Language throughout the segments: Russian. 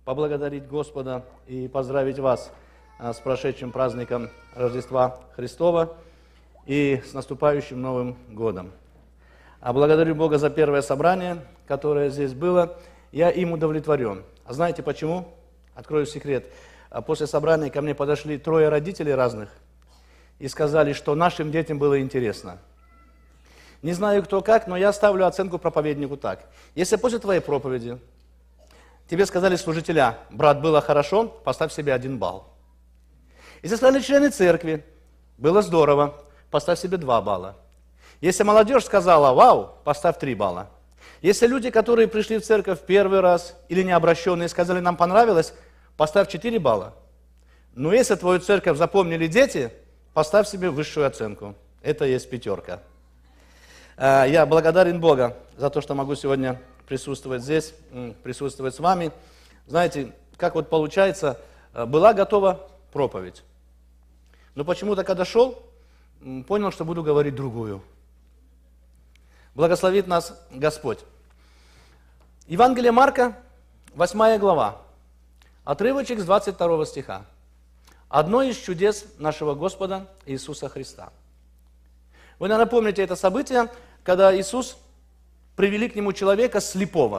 поблагодарить Господа и поздравить вас с прошедшим праздником Рождества Христова и с наступающим Новым годом. Благодарю Бога за первое собрание, которое здесь было. Я им удовлетворен. А знаете почему? Открою секрет. После собрания ко мне подошли 3 родителей разных и сказали, что нашим детям было интересно. Не знаю, кто как, но я ставлю оценку проповеднику так. Если после твоей проповеди тебе сказали служителя: брат, было хорошо, поставь себе 1 балл. Если сказали члены церкви: было здорово, поставь себе 2 балла. Если молодежь сказала: вау, поставь 3 балла. Если люди, которые пришли в церковь первый раз или необращенные, сказали: нам понравилось, поставь 4 балла. Но если твою церковь запомнили дети, поставь себе высшую оценку. Это есть 5. Я благодарен Богу за то, что могу сегодня присутствовать здесь, присутствовать с вами. Знаете, как вот получается, была готова проповедь. Но почему-то, когда шел, понял, что буду говорить другую. Благословит нас Господь. Евангелие Марка, 8 глава, отрывочек с 22 стиха. Одно из чудес нашего Господа Иисуса Христа. Вы, наверное, помните это событие, когда Иисус привели к Нему человека слепого.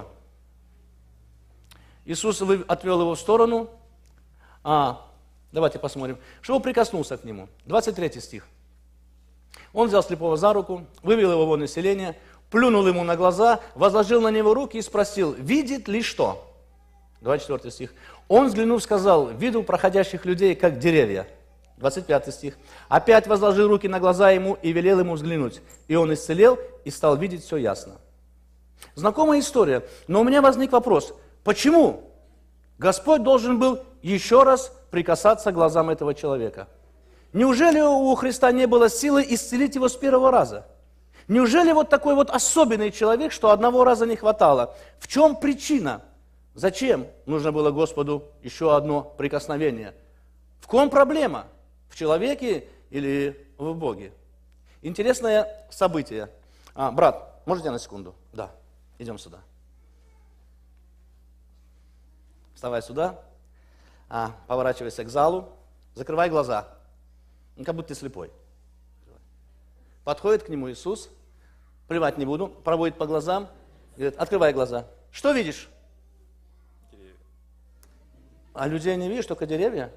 Иисус отвел его в сторону. Давайте посмотрим. Чтобы прикоснулся к Нему. 23 стих. Он взял слепого за руку, вывел его вон из селения, плюнул ему на глаза, возложил на него руки и спросил: видит ли что? 24 стих. Он, взглянув, сказал: видел проходящих людей, как деревья. 25 стих. Опять возложил руки на глаза ему и велел ему взглянуть. И он исцелел и стал видеть все ясно. Знакомая история, но у меня возник вопрос: почему Господь должен был еще раз прикасаться к глазам этого человека? Неужели у Христа не было силы исцелить его с первого раза? Неужели вот такой вот особенный человек, что одного раза не хватало? В чем причина? Зачем нужно было Господу еще одно прикосновение? В ком проблема? В человеке или в Боге? Интересное событие. Брат, можете на секунду? Да, идем сюда. Вставай сюда, поворачивайся к залу, закрывай глаза, как будто ты слепой. Подходит к нему Иисус, плевать не буду, проводит по глазам, говорит: открывай глаза. Что видишь? Деревья. А людей не видишь, только деревья?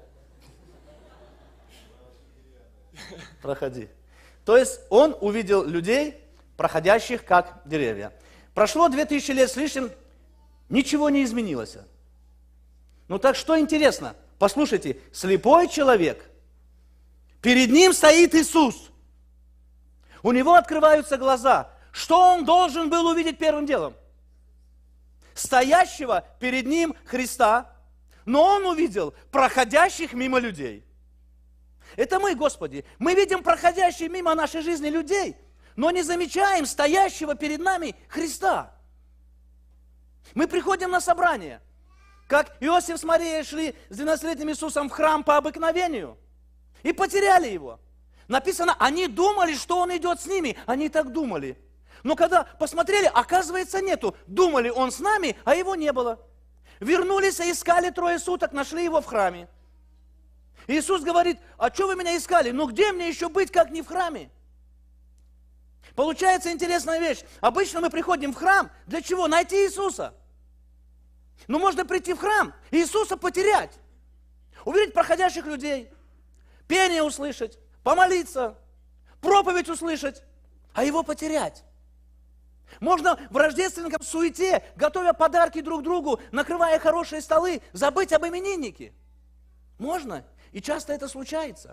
Проходи. То есть он увидел людей, проходящих как деревья. Прошло 2000 лет с лишним, ничего не изменилось. Ну так что интересно, послушайте, слепой человек, перед ним стоит Иисус. У него открываются глаза. Что он должен был увидеть первым делом? Стоящего перед ним Христа, но он увидел проходящих мимо людей. Это мы, Господи. Мы видим проходящих мимо нашей жизни людей, но не замечаем стоящего перед нами Христа. Мы приходим на собрание, как Иосиф с Марией шли с 12-летним Иисусом в храм по обыкновению и потеряли его. Написано, они думали, что он идет с ними. Они так думали. Но когда посмотрели, оказывается, нету. Думали, он с нами, а его не было. Вернулись и искали 3 суток, нашли его в храме. Иисус говорит: а что вы меня искали? Ну где мне еще быть, как не в храме? Получается интересная вещь. Обычно мы приходим в храм, для чего? Найти Иисуса. Но можно прийти в храм и Иисуса потерять. Увидеть проходящих людей, пение услышать, помолиться, проповедь услышать, а его потерять. Можно в рождественском суете, готовя подарки друг другу, накрывая хорошие столы, забыть об имениннике. Можно, и часто это случается.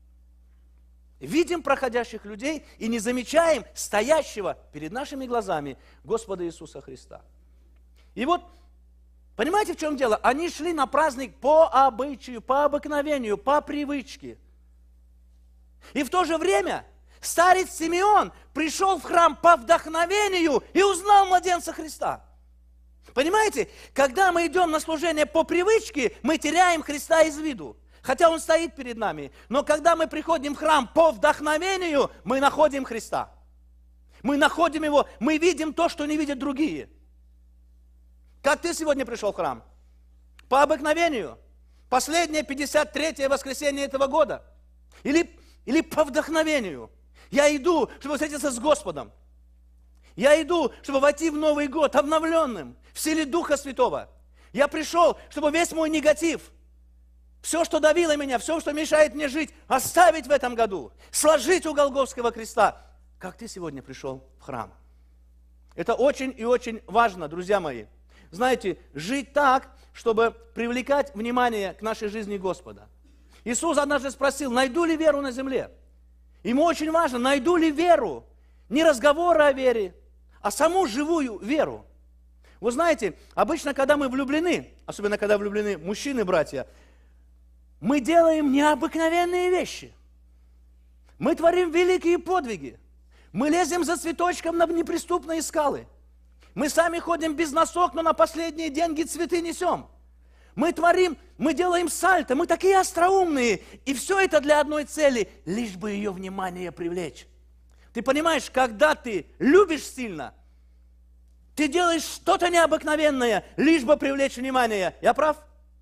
Видим проходящих людей и не замечаем стоящего перед нашими глазами Господа Иисуса Христа. И вот, понимаете, в чем дело? Они шли на праздник по обычаю, по обыкновению, по привычке. И в то же время старец Симеон пришел в храм по вдохновению и узнал младенца Христа. Понимаете, когда мы идем на служение по привычке, мы теряем Христа из виду. Хотя Он стоит перед нами. Но когда мы приходим в храм по вдохновению, мы находим Христа. Мы находим Его, мы видим то, что не видят другие. Как ты сегодня пришел в храм? по обыкновению. Последнее 53-е воскресенье этого года. Или по вдохновению. Я иду, чтобы встретиться с Господом. Я иду, чтобы войти в Новый год обновленным, в силе Духа Святого. Я пришел, чтобы весь мой негатив, все, что давило меня, все, что мешает мне жить, оставить в этом году, сложить у Голгофского креста, как ты сегодня пришел в храм. Это очень и очень важно, друзья мои. Знаете, жить так, чтобы привлекать внимание к нашей жизни Господа. Иисус однажды спросил, найду ли веру на земле? Ему очень важно, найду ли веру. Не разговоры о вере, а саму живую веру. Вы знаете, обычно, когда мы влюблены, особенно когда влюблены мужчины, братья, мы делаем необыкновенные вещи. Мы творим великие подвиги. Мы лезем за цветочком на неприступные скалы. Мы сами ходим без носок, но на последние деньги цветы несем. Мы творим, мы делаем сальто, мы такие остроумные. И все это для одной цели, лишь бы ее внимание привлечь. Ты понимаешь, когда ты любишь сильно, ты делаешь что-то необыкновенное, лишь бы привлечь внимание. Я прав?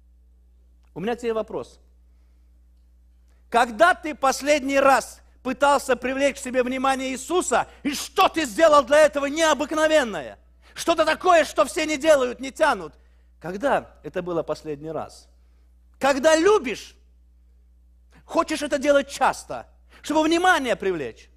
У меня к тебе вопрос. Когда ты последний раз пытался привлечь к себе внимание Иисуса, и что ты сделал для этого необыкновенное? Что-то такое, что все не делают, не тянут. Когда это было последний раз? Когда любишь, хочешь это делать часто, чтобы внимание привлечь.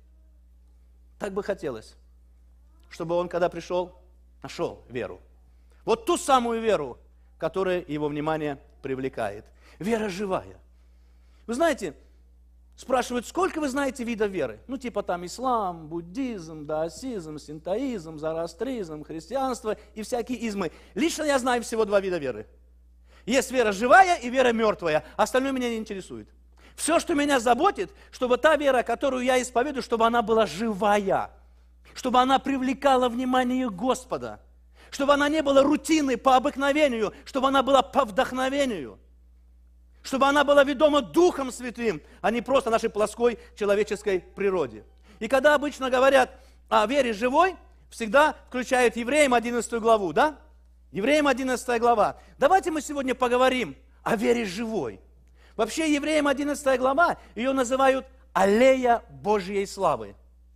Так бы хотелось, чтобы он, когда пришел, нашел веру. Вот ту самую веру, которая его внимание привлекает. Вера живая. Вы знаете, спрашивают, сколько вы знаете видов веры? Ну, типа там ислам, буддизм, даосизм, синтоизм, зороастризм, христианство и всякие измы. Лично я знаю всего 2 вида веры. Есть вера живая и вера мертвая. Остальное меня не интересует. Все, что меня заботит, чтобы та вера, которую я исповедую, чтобы она была живая. Чтобы она привлекала внимание Господа. Чтобы она не была рутиной по обыкновению, чтобы она была по вдохновению. Чтобы она была ведома Духом Святым, а не просто нашей плоской человеческой природе. И когда обычно говорят о вере живой, всегда включают Евреям 11 главу, да? Евреям 11 глава. Давайте мы сегодня поговорим о вере живой. Вообще Евреям 11 глава, ее называют аллея Божьей славы.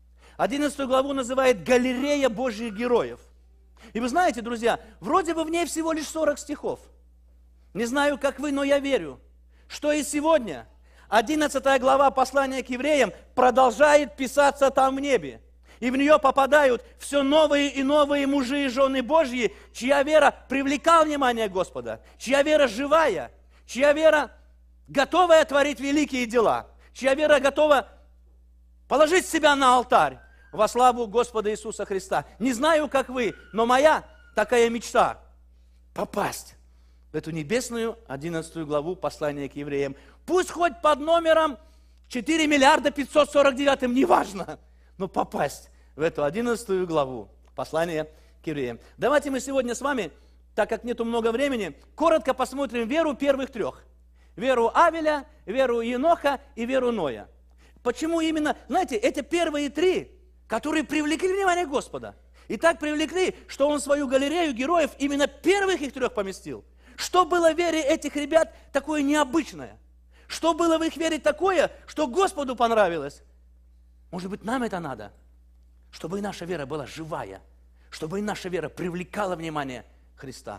11 главу называют галерея Божьих героев. И вы знаете, друзья, вроде бы в ней всего лишь 40 стихов. Не знаю, как вы, но я верю, что и сегодня 11 глава послания к евреям продолжает писаться там в небе. И в нее попадают все новые и новые мужи и жены Божьи, чья вера привлекала внимание Господа, чья вера живая, чья вера готовая творить великие дела, чья вера готова положить себя на алтарь во славу Господа Иисуса Христа. Не знаю, как вы, но моя такая мечта – попасть в эту небесную 11 главу послания к евреям. Пусть хоть под номером 4 миллиарда 549, неважно, но попасть в эту 11 главу послания к евреям. Давайте мы сегодня с вами, так как нету много времени, коротко посмотрим веру первых 3. Веру Авеля, веру Еноха и веру Ноя. Почему именно, знаете, эти первые 3, которые привлекли внимание Господа. И так привлекли, что Он в свою галерею героев именно первых их 3 поместил. Что было в вере этих ребят такое необычное? Что было в их вере такое, что Господу понравилось? Может быть, нам это надо? Чтобы и наша вера была живая, чтобы и наша вера привлекала внимание Христа.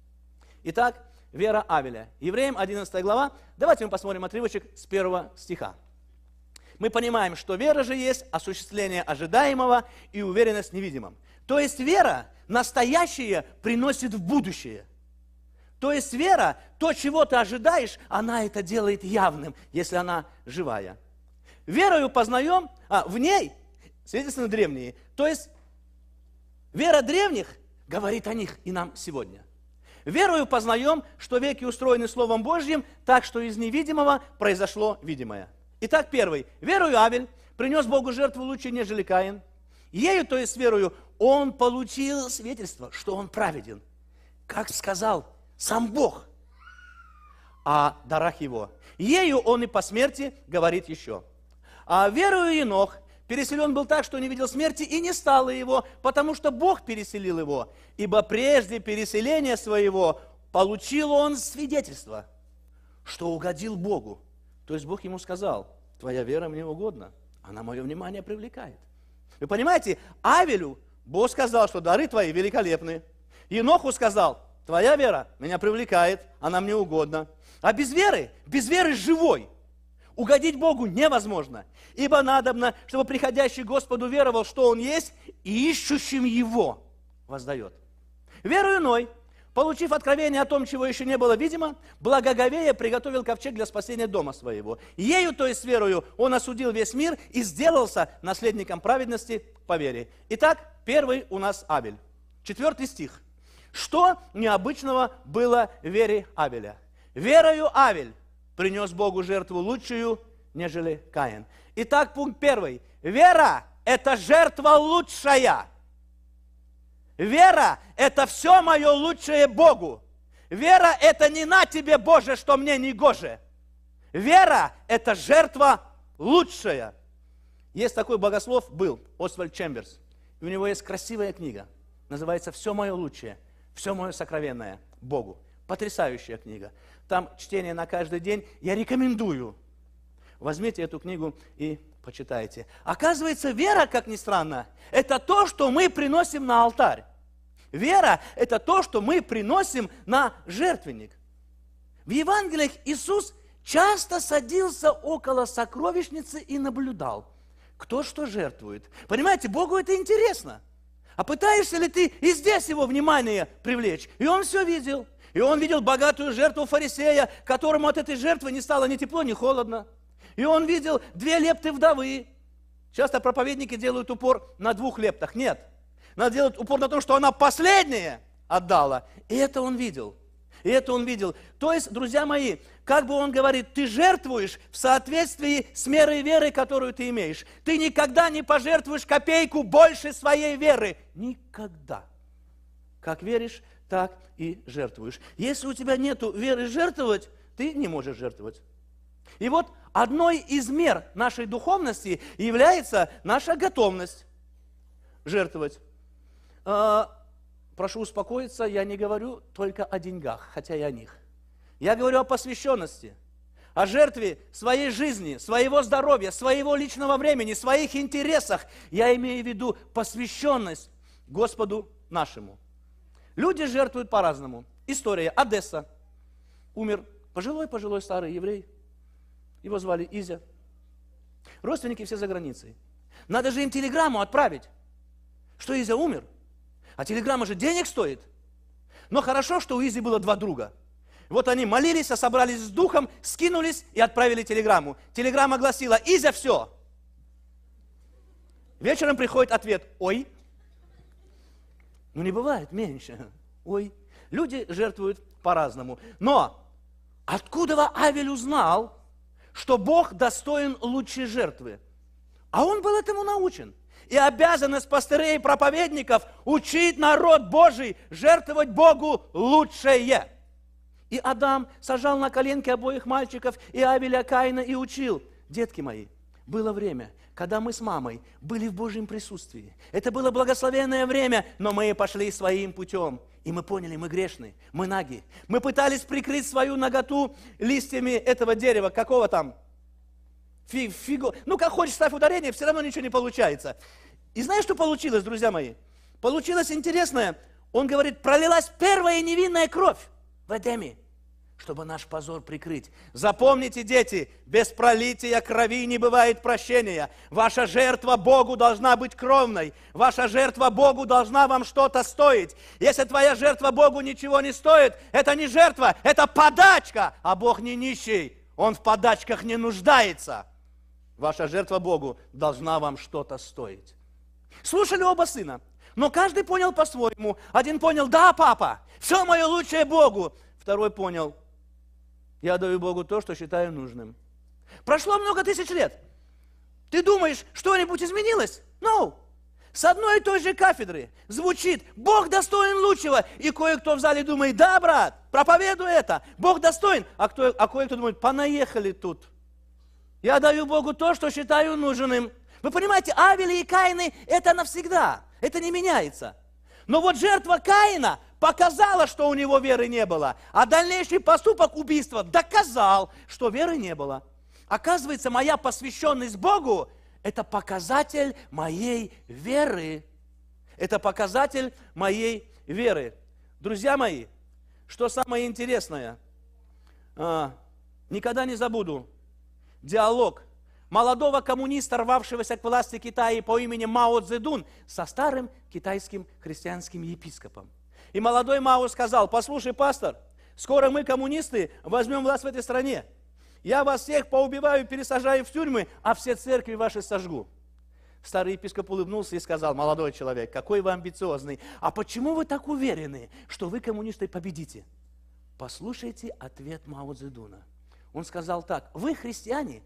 Итак, вера Авеля. Евреям 11 глава. Давайте мы посмотрим отрывочек с 1 стиха. Мы понимаем, что вера же есть осуществление ожидаемого и уверенность в невидимом. То есть вера настоящее приносит в будущее. То есть вера, то, чего ты ожидаешь, она это делает явным, если она живая. Верою познаем, в ней свидетельствуют древние. То есть вера древних говорит о них и нам сегодня. Верою познаем, что веки устроены Словом Божьим, так что из невидимого произошло видимое. Итак, первый. Верою Авель принес Богу жертву лучше, нежели Каин. Ею, то есть верою, он получил свидетельство, что он праведен. Как сказал сам Бог о дарах его. Ею он и по смерти говорит еще. А верою Енох переселен был так, что не видел смерти, и не стало его, потому что Бог переселил его. Ибо прежде переселения своего получил он свидетельство, что угодил Богу. То есть Бог ему сказал: твоя вера мне угодна, она мое внимание привлекает. Вы понимаете, Авелю Бог сказал, что дары твои великолепны. Еноху сказал: твоя вера меня привлекает, она мне угодна. А без веры живой, угодить Богу невозможно. Ибо надобно, чтобы приходящий к Господу веровал, что Он есть, и ищущим Его воздает. Верою иной, получив откровение о том, чего еще не было видимо, благоговея приготовил ковчег для спасения дома своего. Ею, то есть верою, он осудил весь мир и сделался наследником праведности по вере. Итак, первый у нас Авель. 4 стих. Что необычного было в вере Авеля? Верою Авель принес Богу жертву лучшую, нежели Каин. Итак, пункт 1. Вера – это жертва лучшая. Вера – это все мое лучшее Богу. Вера – это не на тебе, Боже, что мне не гоже. Вера – это жертва лучшая. Есть такой богослов, был, Освальд Чемберс. И у него есть красивая книга. Называется «Все мое лучшее, все мое сокровенное Богу». Потрясающая книга. Там чтение на каждый день. Я рекомендую. Возьмите эту книгу и почитайте. Оказывается, вера, как ни странно, это то, что мы приносим на алтарь. Вера – это то, что мы приносим на жертвенник. В Евангелиях Иисус часто садился около сокровищницы и наблюдал, кто что жертвует. Понимаете, Богу это интересно. А пытаешься ли ты и здесь его внимание привлечь? И он все видел. И он видел богатую жертву фарисея, которому от этой жертвы не стало ни тепло, ни холодно. И он видел 2 лепты вдовы. Часто проповедники делают упор на 2 лептах. Нет. Надо делать упор на том, что она последняя отдала. И это он видел. И это он видел. То есть, друзья мои, как бы он говорит, ты жертвуешь в соответствии с мерой веры, которую ты имеешь. Ты никогда не пожертвуешь копейку больше своей веры. Никогда. Как веришь, так и жертвуешь. Если у тебя нет веры жертвовать, ты не можешь жертвовать. И вот одной из мер нашей духовности является наша готовность жертвовать. Прошу успокоиться, я не говорю только о деньгах, хотя и о них. Я говорю о посвященности, о жертве своей жизни, своего здоровья, своего личного времени, своих интересах. Я имею в виду посвященность Господу нашему. Люди жертвуют по-разному. История. Одесса. Умер пожилой старый еврей. Его звали Изя. Родственники все за границей. Надо же им телеграмму отправить, что Изя умер. А телеграмма же денег стоит. Но хорошо, что у Изи было 2 друга. Вот они молились, собрались с духом, скинулись и отправили телеграмму. Телеграмма гласила: Изя, все. Вечером приходит ответ: ой. Ну не бывает меньше. Ой. Люди жертвуют по-разному. Но откуда Авель узнал, что Бог достоин лучшей жертвы? А он был этому научен. И обязанность пастырей и проповедников учить народ Божий жертвовать Богу лучшее. И Адам сажал на коленки обоих мальчиков, и Авеля, Каина, и учил. Детки мои, было время, когда мы с мамой были в Божьем присутствии. Это было благословенное время, но мы пошли своим путем. И мы поняли, мы грешны, мы наги. Мы пытались прикрыть свою наготу листьями этого дерева, какого там? Фигу. Ну, как хочешь, ставь ударение, все равно ничего не получается. И знаешь, что получилось, друзья мои? Получилось интересное. Он говорит, пролилась первая невинная кровь в Эдеме, чтобы наш позор прикрыть. Запомните, дети, без пролития крови не бывает прощения. Ваша жертва Богу должна быть кровной. Ваша жертва Богу должна вам что-то стоить. Если твоя жертва Богу ничего не стоит, это не жертва, это подачка. А Бог не нищий, Он в подачках не нуждается. Ваша жертва Богу должна вам что-то стоить. Слушали оба сына, но каждый понял по-своему. Один понял, да, папа, все мое лучшее Богу. Второй понял, я даю Богу то, что считаю нужным. Прошло много тысяч лет. Ты думаешь, что-нибудь изменилось? Ну, с одной и той же кафедры звучит, Бог достоин лучшего. И кое-кто в зале думает, да, брат, проповедуй это, Бог достоин. А кое-кто думает, понаехали тут. Я даю Богу то, что считаю нужным. Вы понимаете, Авели и Каины – это навсегда, это не меняется. Но вот жертва Каина показала, что у него веры не было, а дальнейший поступок убийства доказал, что веры не было. Оказывается, моя посвященность Богу – это показатель моей веры. Это показатель моей веры. Друзья мои, что самое интересное, никогда не забуду диалог молодого коммуниста, рвавшегося к власти Китая по имени Мао Цзэдун, со старым китайским христианским епископом. И молодой Мао сказал: послушай, пастор, скоро мы, коммунисты, возьмем власть в этой стране. Я вас всех поубиваю, пересажаю в тюрьмы, а все церкви ваши сожгу. Старый епископ улыбнулся и сказал: молодой человек, какой вы амбициозный, а почему вы так уверены, что вы, коммунисты, победите? Послушайте ответ Мао Цзэдуна. Он сказал так: вы, христиане,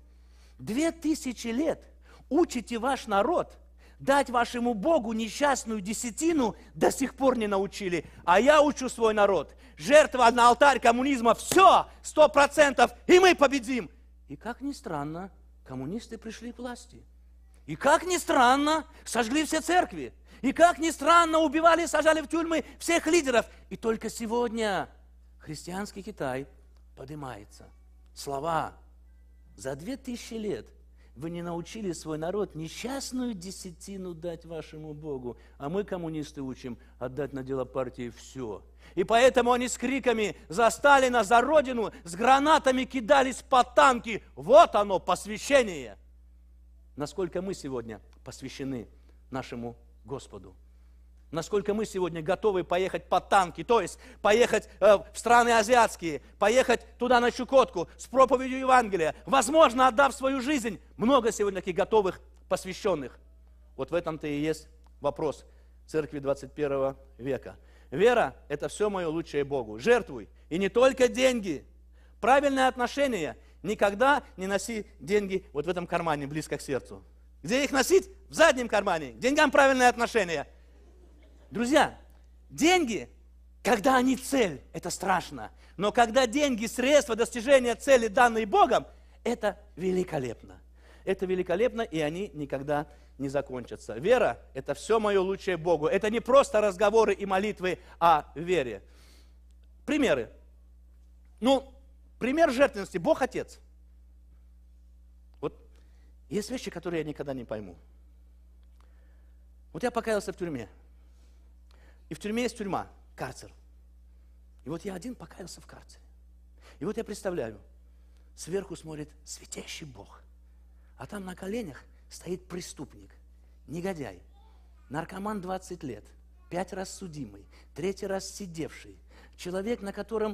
2000 лет учите ваш народ дать вашему Богу несчастную десятину, до сих пор не научили. А я учу свой народ. Жертва на алтарь коммунизма, все, 100%, и мы победим. И как ни странно, коммунисты пришли к власти. И как ни странно, сожгли все церкви. И как ни странно, убивали и сажали в тюрьмы всех лидеров. И только сегодня христианский Китай поднимается. Слова: за 2000 лет вы не научили свой народ несчастную десятину дать вашему Богу, а мы, коммунисты, учим отдать на дело партии все. И поэтому они с криками за Сталина, за Родину, с гранатами кидались под танки. Вот оно, посвящение. Насколько мы сегодня посвящены нашему Господу. Насколько мы сегодня готовы поехать под танки, то есть поехать в страны азиатские, поехать туда на Чукотку с проповедью Евангелия, возможно, отдав свою жизнь. Много сегодня таких готовых, посвященных. Вот в этом-то и есть вопрос церкви 21 века. Вера – это все мое лучшее Богу. Жертвуй. И не только деньги. Правильное отношение. Никогда не носи деньги вот в этом кармане, близко к сердцу. Где их носить? В заднем кармане. К деньгам правильное отношение. Друзья, деньги, когда они цель, это страшно. Но когда деньги, средства достижения цели, данные Богом, это великолепно. Это великолепно, и они никогда не закончатся. Вера – это все мое лучшее Богу. Это не просто разговоры и молитвы о вере. Примеры. Пример жертвенности. Бог Отец. Вот есть вещи, которые я никогда не пойму. Вот я покаялся в тюрьме. И в тюрьме есть тюрьма, карцер. И вот я один покаялся в карцере. И вот я представляю, сверху смотрит светящий Бог. А там на коленях стоит преступник, негодяй, наркоман 20 лет, 5 раз судимый, 3 раз сидевший. Человек, на котором...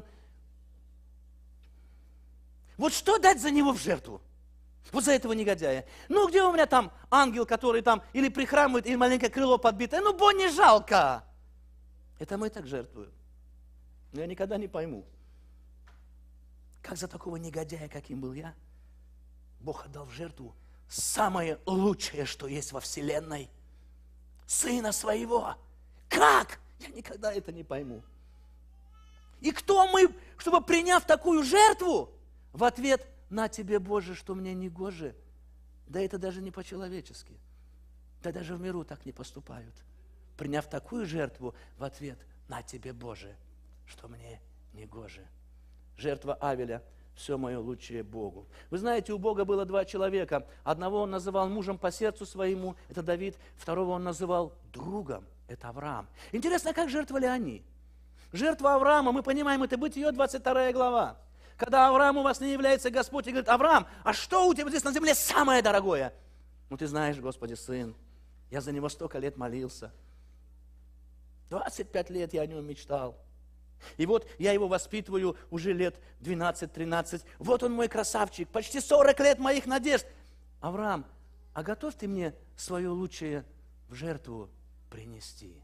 Вот что дать за него в жертву? Вот за этого негодяя. Где у меня там ангел, который там или прихрамывает, или маленькое крыло подбитое? Бо не жалко. Это мы так жертвуем. Но я никогда не пойму, как за такого негодяя, каким был я, Бог отдал в жертву самое лучшее, что есть во вселенной. Сына своего. Как? Я никогда это не пойму. И кто мы, чтобы, приняв такую жертву, в ответ: на тебе, Боже, что мне не гоже. Да это даже не по-человечески. Да даже в миру так не поступают. Приняв такую жертву, в ответ: на тебе, Боже, что мне не гоже. Жертва Авеля – все мое лучшее Богу. Вы знаете, у Бога было 2 человека. Одного он называл мужем по сердцу своему, это Давид. Второго он называл другом, это Авраам. Интересно, как жертвовали они? Жертва Авраама, мы понимаем, это Бытие, 22 глава. Когда Аврааму во сне является Господь и говорит: Авраам, а что у тебя здесь на земле самое дорогое? Ты знаешь, Господи, сын, я за него столько лет молился. 25 лет я о нем мечтал. И вот я его воспитываю уже лет 12-13. Вот он мой красавчик, почти 40 лет моих надежд. Авраам, а готов ты мне свое лучшее в жертву принести?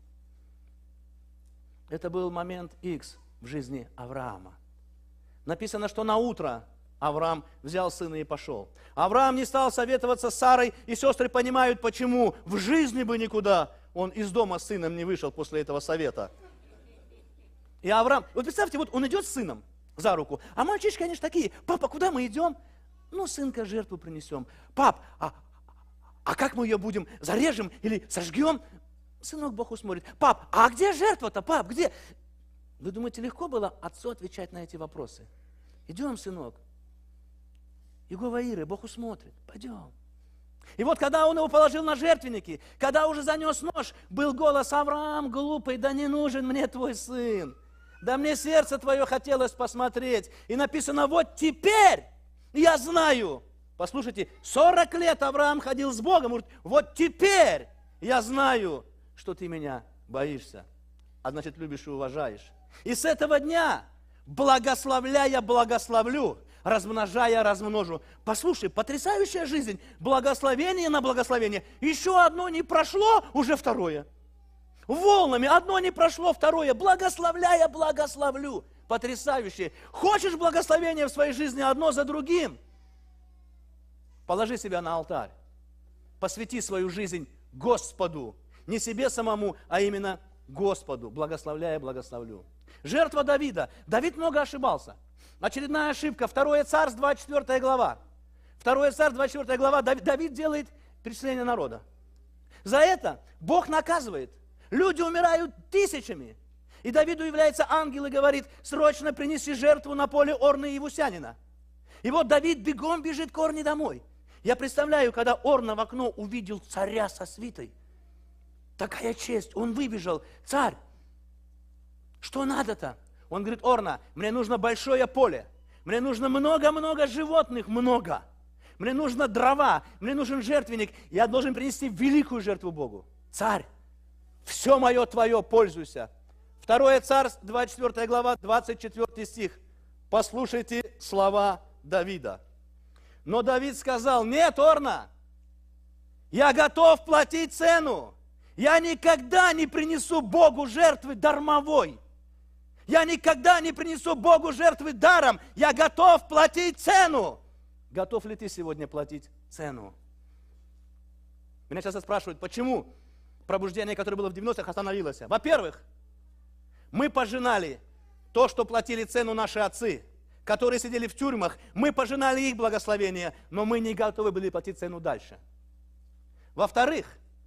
Это был момент X в жизни Авраама. Написано, что на утро Авраам взял сына и пошел. Авраам не стал советоваться с Сарой, и сестры понимают, почему. В жизни бы никуда он из дома с сыном не вышел после этого совета. И Авраам, вот представьте, вот он идет с сыном за руку, а мальчишки, конечно, такие: папа, куда мы идем? Сынка, жертву принесем. Пап, а как мы ее будем? Зарежем или сожгем? Сынок Богу смотрит: пап, а где жертва-то, пап, где? Вы думаете, легко было отцу отвечать на эти вопросы? Идем, сынок. Иегова Иры, Бог усмотрит. Пойдем. И вот когда он его положил на жертвенники, когда уже занес нож, был голос: Авраам, глупый, да не нужен мне твой сын. Да мне сердце твое хотелось посмотреть. И написано: вот теперь я знаю. Послушайте, 40 лет Авраам ходил с Богом. Говорит: вот теперь я знаю, что ты меня боишься. А значит, любишь и уважаешь. И с этого дня, благословляя, благословлю, размножая, размножу. Послушай, потрясающая жизнь. Благословение на благословение. Еще одно не прошло, уже второе. Волнами одно не прошло, второе. Благословляя, благословлю. Потрясающе. Хочешь благословения в своей жизни одно за другим? Положи себя на алтарь. Посвяти свою жизнь Господу. Не себе самому, а именно Господу. Благословляя, благословлю. Жертва Давида. Давид много ошибался. Очередная ошибка. 2 Царств, 24 глава. 2 Царств, 24 глава. Давид делает перечисление народа. За это Бог наказывает. Люди умирают тысячами. И Давиду является ангел и говорит: срочно принеси жертву на поле Орна и Иевусянина. И вот Давид бегом бежит к Орне домой. Я представляю, когда Орна в окно увидел царя со свитой. Такая честь. Он выбежал. Царь, что надо-то? Он говорит: Орна, мне нужно большое поле. Мне нужно много-много животных, много. Мне нужно дрова, мне нужен жертвенник. Я должен принести великую жертву Богу. Царь, все мое твое, пользуйся. 2 Царств, 24 глава, 24 стих. Послушайте слова Давида. Но Давид сказал: нет, Орна, я готов платить цену. Я никогда не принесу Богу жертвы дармовой. Я никогда не принесу Богу жертвы даром. Я готов платить цену. Готов ли ты сегодня платить цену? Меня часто спрашивают, почему пробуждение, которое было в 90-х, остановилось. Во-первых, мы пожинали то, что платили цену наши отцы, которые сидели в тюрьмах. Мы пожинали их благословение, но мы не готовы были платить цену дальше. Во-вторых,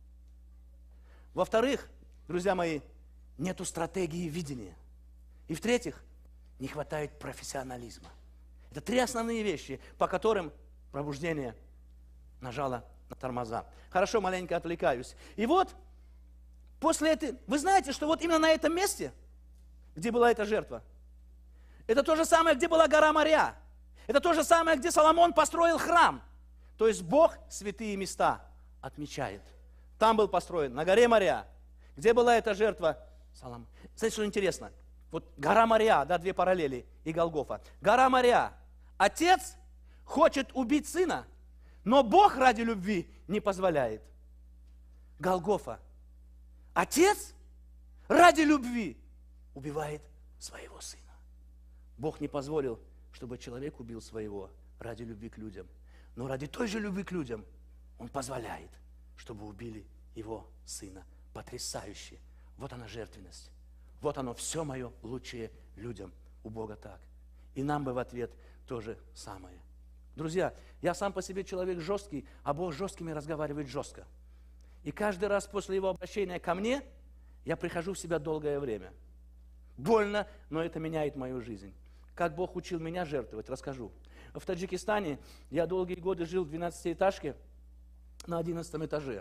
друзья мои, нету стратегии видения. И в-третьих, не хватает профессионализма. Это 3 основные вещи, по которым пробуждение нажало на тормоза. Хорошо, маленько отвлекаюсь. И вот, после этого, вы знаете, что вот именно на этом месте, где была эта жертва, это то же самое, где была гора Мория. Это то же самое, где Соломон построил храм. То есть Бог святые места отмечает. Там был построен, на горе Мория. Где была эта жертва? Соломон. Знаете, что интересно? Вот гора Мория, да, 2 параллели, и Голгофа. Гора Мория. Отец хочет убить сына, но Бог ради любви не позволяет. Голгофа. Отец ради любви убивает своего сына. Бог не позволил, чтобы человек убил своего ради любви к людям. Но ради той же любви к людям Он позволяет, чтобы убили его сына. Потрясающе. Вот она жертвенность. Вот оно все мое лучшее людям. У Бога так. И нам бы в ответ то же самое. Друзья, я сам по себе человек жесткий, а Бог с жесткими разговаривает жестко. И каждый раз после Его обращения ко мне, я прихожу в себя долгое время. Больно, но это меняет мою жизнь. Как Бог учил меня жертвовать, расскажу. В Таджикистане я долгие годы жил в 12-этажке на 11 этаже.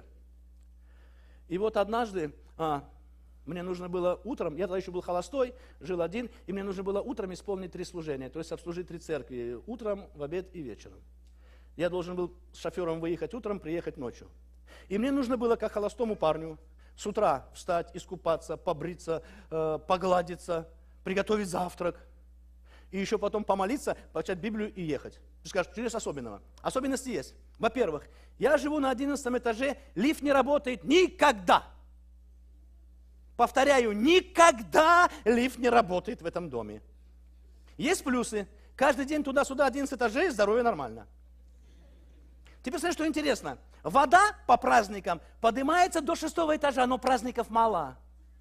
И вот однажды мне нужно было утром, я тогда еще был холостой, жил один, и мне нужно было утром исполнить 3 служения, то есть обслужить 3 церкви, утром, в обед и вечером. Я должен был с шофером выехать утром, приехать ночью. И мне нужно было, как холостому парню, с утра встать, искупаться, побриться, погладиться, приготовить завтрак. И еще потом помолиться, почитать Библию и ехать. Ты скажешь, что есть особенного? Особенности есть. Во-первых, я живу на 11 этаже, лифт не работает никогда. Повторяю, никогда лифт не работает в этом доме. Есть плюсы. Каждый день туда-сюда 11 этажей, здоровье нормально. Теперь смотри, что интересно. Вода по праздникам поднимается до 6 этажа, но праздников мало.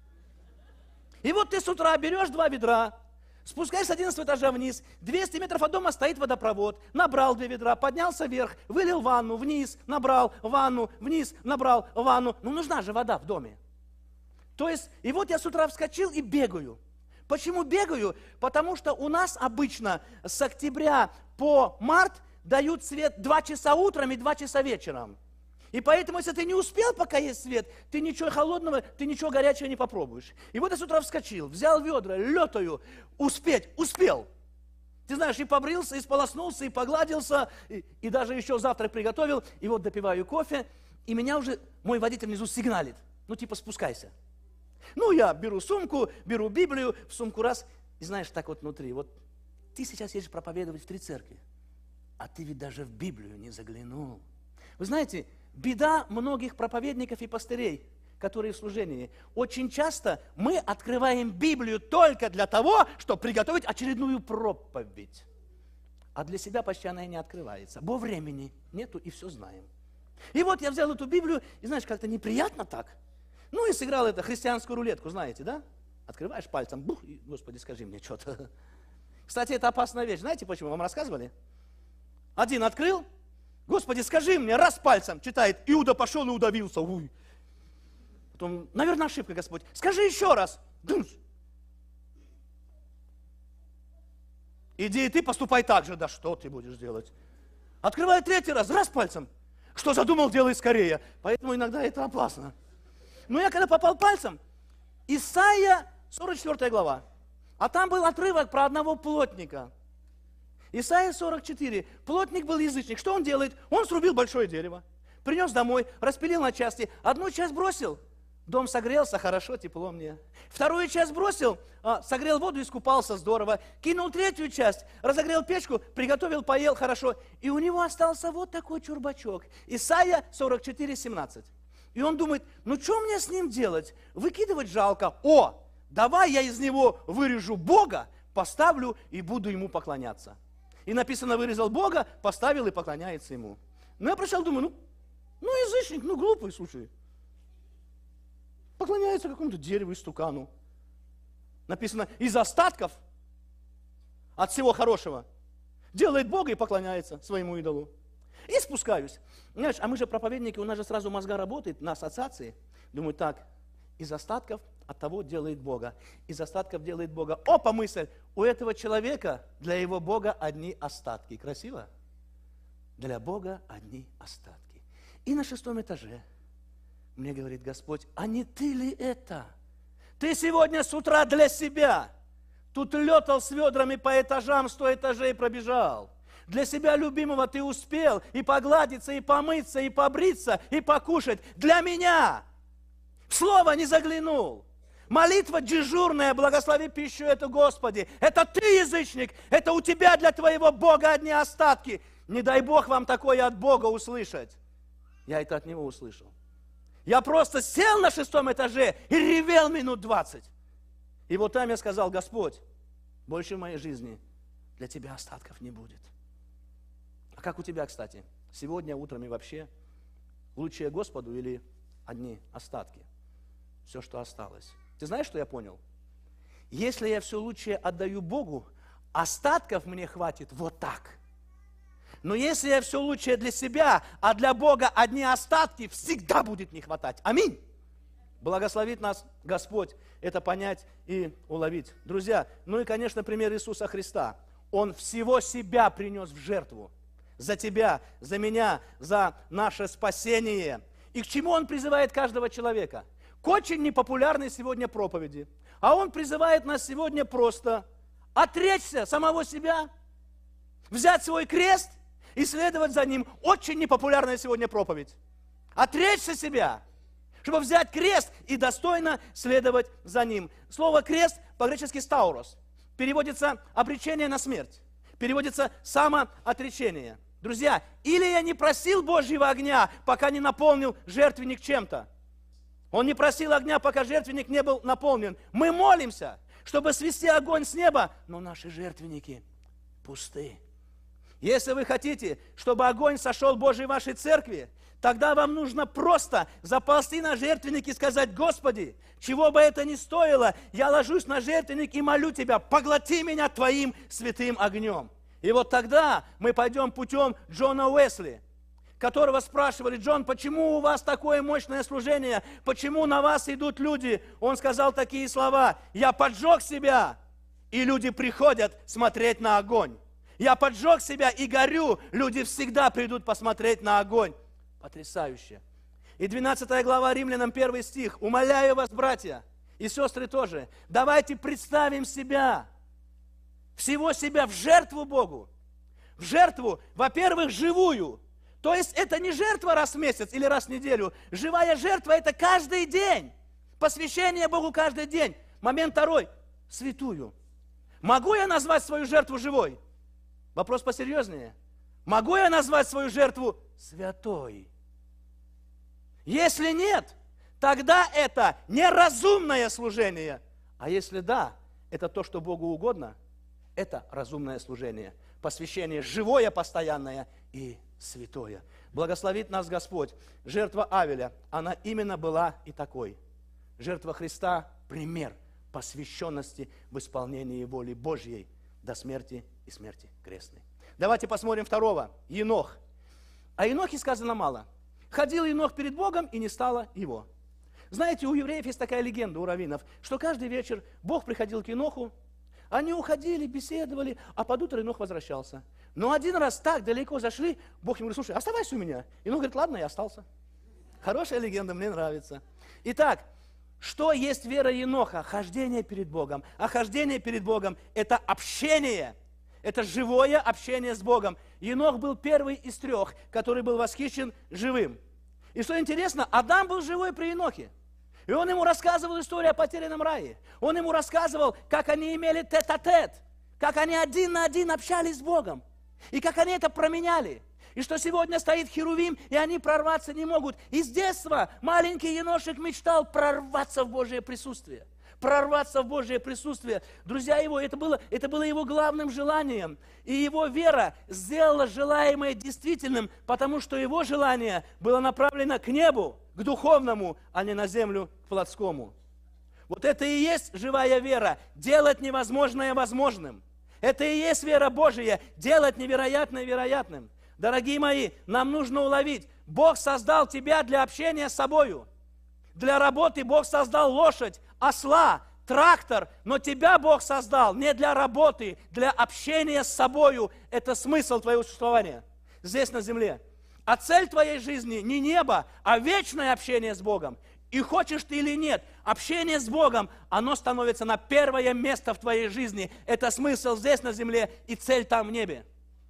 И вот ты с утра берешь 2 ведра, спускаешься с 11 этажа вниз, 200 метров от дома стоит водопровод, набрал 2 ведра, поднялся вверх, вылил ванну, вниз, набрал ванну, вниз, набрал ванну. Ну нужна же вода в доме. То есть, и вот я с утра вскочил и бегаю. Почему бегаю? Потому что у нас обычно с октября по март дают свет 2 часа утром и 2 часа вечером. И поэтому, если ты не успел, пока есть свет, ты ничего холодного, ты ничего горячего не попробуешь. И вот я с утра вскочил, взял ведра, летаю, успел. Ты знаешь, и побрился, и сполоснулся, и погладился, и даже еще завтрак приготовил, и вот допиваю кофе, и меня уже мой водитель внизу сигналит. Ну, типа, спускайся. Ну, я беру сумку, беру Библию, в сумку раз, и знаешь, так вот внутри, вот ты сейчас едешь проповедовать в 3 церкви, а ты ведь даже в Библию не заглянул. Вы знаете, беда многих проповедников и пастырей, которые в служении, очень часто мы открываем Библию только для того, чтобы приготовить очередную проповедь. А для себя почти она и не открывается. Бо времени нету, и все знаем. И вот я взял эту Библию, и знаешь, как-то неприятно так. Ну и сыграл это христианскую рулетку, знаете, да? Открываешь пальцем, бух, и, Господи, скажи мне что-то. Кстати, это опасная вещь. Знаете почему? Вам рассказывали? Один открыл, Господи, скажи мне, раз пальцем, читает, Иуда пошел и удавился. Уй. Потом, наверное, ошибка, Господь. Скажи еще раз. Дымс. Иди и ты поступай так же. Да что ты будешь делать? Открывай 3-й раз пальцем. Что задумал, делай скорее. Поэтому иногда это опасно. Но я когда попал пальцем, Исайя 44 глава, а там был отрывок про одного плотника. Исайя 44. Плотник был язычник. Что он делает? Он срубил большое дерево, принес домой, распилил на части. Одну часть бросил, дом согрелся, хорошо, тепло мне. Вторую часть бросил, согрел воду, искупался, здорово. Кинул 3-ю часть, разогрел печку, приготовил, поел, хорошо. И у него остался вот такой чурбачок. Исайя 44, 17. И он думает, ну что мне с ним делать? Выкидывать жалко. Давай я из него вырежу Бога, поставлю и буду ему поклоняться. И написано, вырезал Бога, поставил и поклоняется ему. Ну, я пришел, думаю, ну, язычник, глупый, слушай. Поклоняется какому-то дереву, истукану. Написано, из остатков от всего хорошего делает Бога и поклоняется своему идолу. И спускаюсь. Знаешь, а мы же проповедники, у нас же сразу мозга работает на ассоциации. Думаю, так, из остатков от того делает Бога. Из остатков делает Бога. Опа, мысль! У этого человека для его Бога одни остатки. Красиво? Для Бога одни остатки. И на 6-м этаже мне говорит Господь, а не ты ли это? Ты сегодня с утра для себя тут летал с ведрами по этажам, 100 этажей пробежал. Для себя любимого ты успел и погладиться, и помыться, и побриться, и покушать. Для меня в слово не заглянул. Молитва дежурная, благослови пищу эту, Господи. Это ты, язычник, это у тебя для твоего Бога одни остатки. Не дай Бог вам такое от Бога услышать. Я это от Него услышал. Я просто сел на 6-м этаже и ревел минут 20. И вот там я сказал, Господь, больше в моей жизни для Тебя остатков не будет. А как у тебя, кстати? Сегодня, утром и вообще лучшее Господу или одни остатки? Все, что осталось. Ты знаешь, что я понял? Если я все лучшее отдаю Богу, остатков мне хватит вот так. Но если я все лучшее для себя, а для Бога одни остатки, всегда будет не хватать. Аминь. Благословит нас Господь это понять и уловить. Друзья, ну и, конечно, пример Иисуса Христа. Он всего себя принес в жертву. За тебя, за меня, за наше спасение. И к чему Он призывает каждого человека? К очень непопулярной сегодня проповеди. А Он призывает нас сегодня просто отречься самого себя, взять свой крест и следовать за ним. Очень непопулярная сегодня проповедь. Отречься себя, чтобы взять крест и достойно следовать за ним. Слово «крест» по-гречески «стаурос». Переводится «обречение на смерть». Переводится «самоотречение». Друзья, или я не просил Божьего огня, пока не наполнил жертвенник чем-то. Он не просил огня, пока жертвенник не был наполнен. Мы молимся, чтобы свести огонь с неба, но наши жертвенники пусты. Если вы хотите, чтобы огонь сошел Божий в вашей церкви, тогда вам нужно просто заползти на жертвенник и сказать: Господи, чего бы это ни стоило, я ложусь на жертвенник и молю Тебя, поглоти меня Твоим святым огнем. И вот тогда мы пойдем путем Джона Уэсли, которого спрашивали: Джон, почему у вас такое мощное служение? Почему на вас идут люди? Он сказал такие слова: я поджег себя, и люди приходят смотреть на огонь. Я поджег себя и горю, люди всегда придут посмотреть на огонь. Потрясающе. И 12 глава Римлянам 1 стих. Умоляю вас, братья и сестры тоже, давайте представим себя, всего себя в жертву Богу. В жертву, во-первых, живую. То есть это не жертва раз в месяц или раз в неделю. Живая жертва – это каждый день. Посвящение Богу каждый день. Момент второй – святую. Могу я назвать свою жертву живой? Вопрос посерьезнее. Могу я назвать свою жертву святой? Если нет, тогда это неразумное служение. А если да, это то, что Богу угодно, это разумное служение. Посвящение живое, постоянное и святое. Благословит нас Господь. Жертва Авеля, она именно была и такой. Жертва Христа – пример посвященности в исполнении воли Божьей до смерти и смерти крестной. Давайте посмотрим второго. Енох. О Енохе сказано мало. Ходил Енох перед Богом, и не стало его. Знаете, у евреев есть такая легенда, у раввинов, что каждый вечер Бог приходил к Еноху, они уходили, беседовали, а под утро Енох возвращался. Но один раз так далеко зашли, Бог ему говорит: слушай, оставайся у меня. Енох говорит: ладно, я остался. Хорошая легенда, мне нравится. Итак, что есть вера Еноха? Хождение перед Богом. А хождение перед Богом – это общение. Это живое общение с Богом. Енох был первый из трех, который был восхищен живым. И что интересно, Адам был живой при Енохе. И он ему рассказывал историю о потерянном рае. Он ему рассказывал, как они имели тет-а-тет, как они один на один общались с Богом. И как они это променяли. И что сегодня стоит Херувим, и они прорваться не могут. И с детства маленький еношек мечтал прорваться в Божье присутствие. Прорваться в Божье присутствие. Друзья его, это было его главным желанием. И его вера сделала желаемое действительным, потому что его желание было направлено к небу, к духовному, а не на землю, к плотскому. Вот это и есть живая вера, делать невозможное возможным. Это и есть вера Божия, делать невероятное вероятным. Дорогие мои, нам нужно уловить, Бог создал тебя для общения с собою. Для работы Бог создал лошадь, осла, трактор, но тебя Бог создал не для работы, для общения с собою. Это смысл твоего существования здесь на земле. А цель твоей жизни не небо, а вечное общение с Богом. И хочешь ты или нет, общение с Богом, оно становится на первое место в твоей жизни. Это смысл здесь на земле и цель там в небе.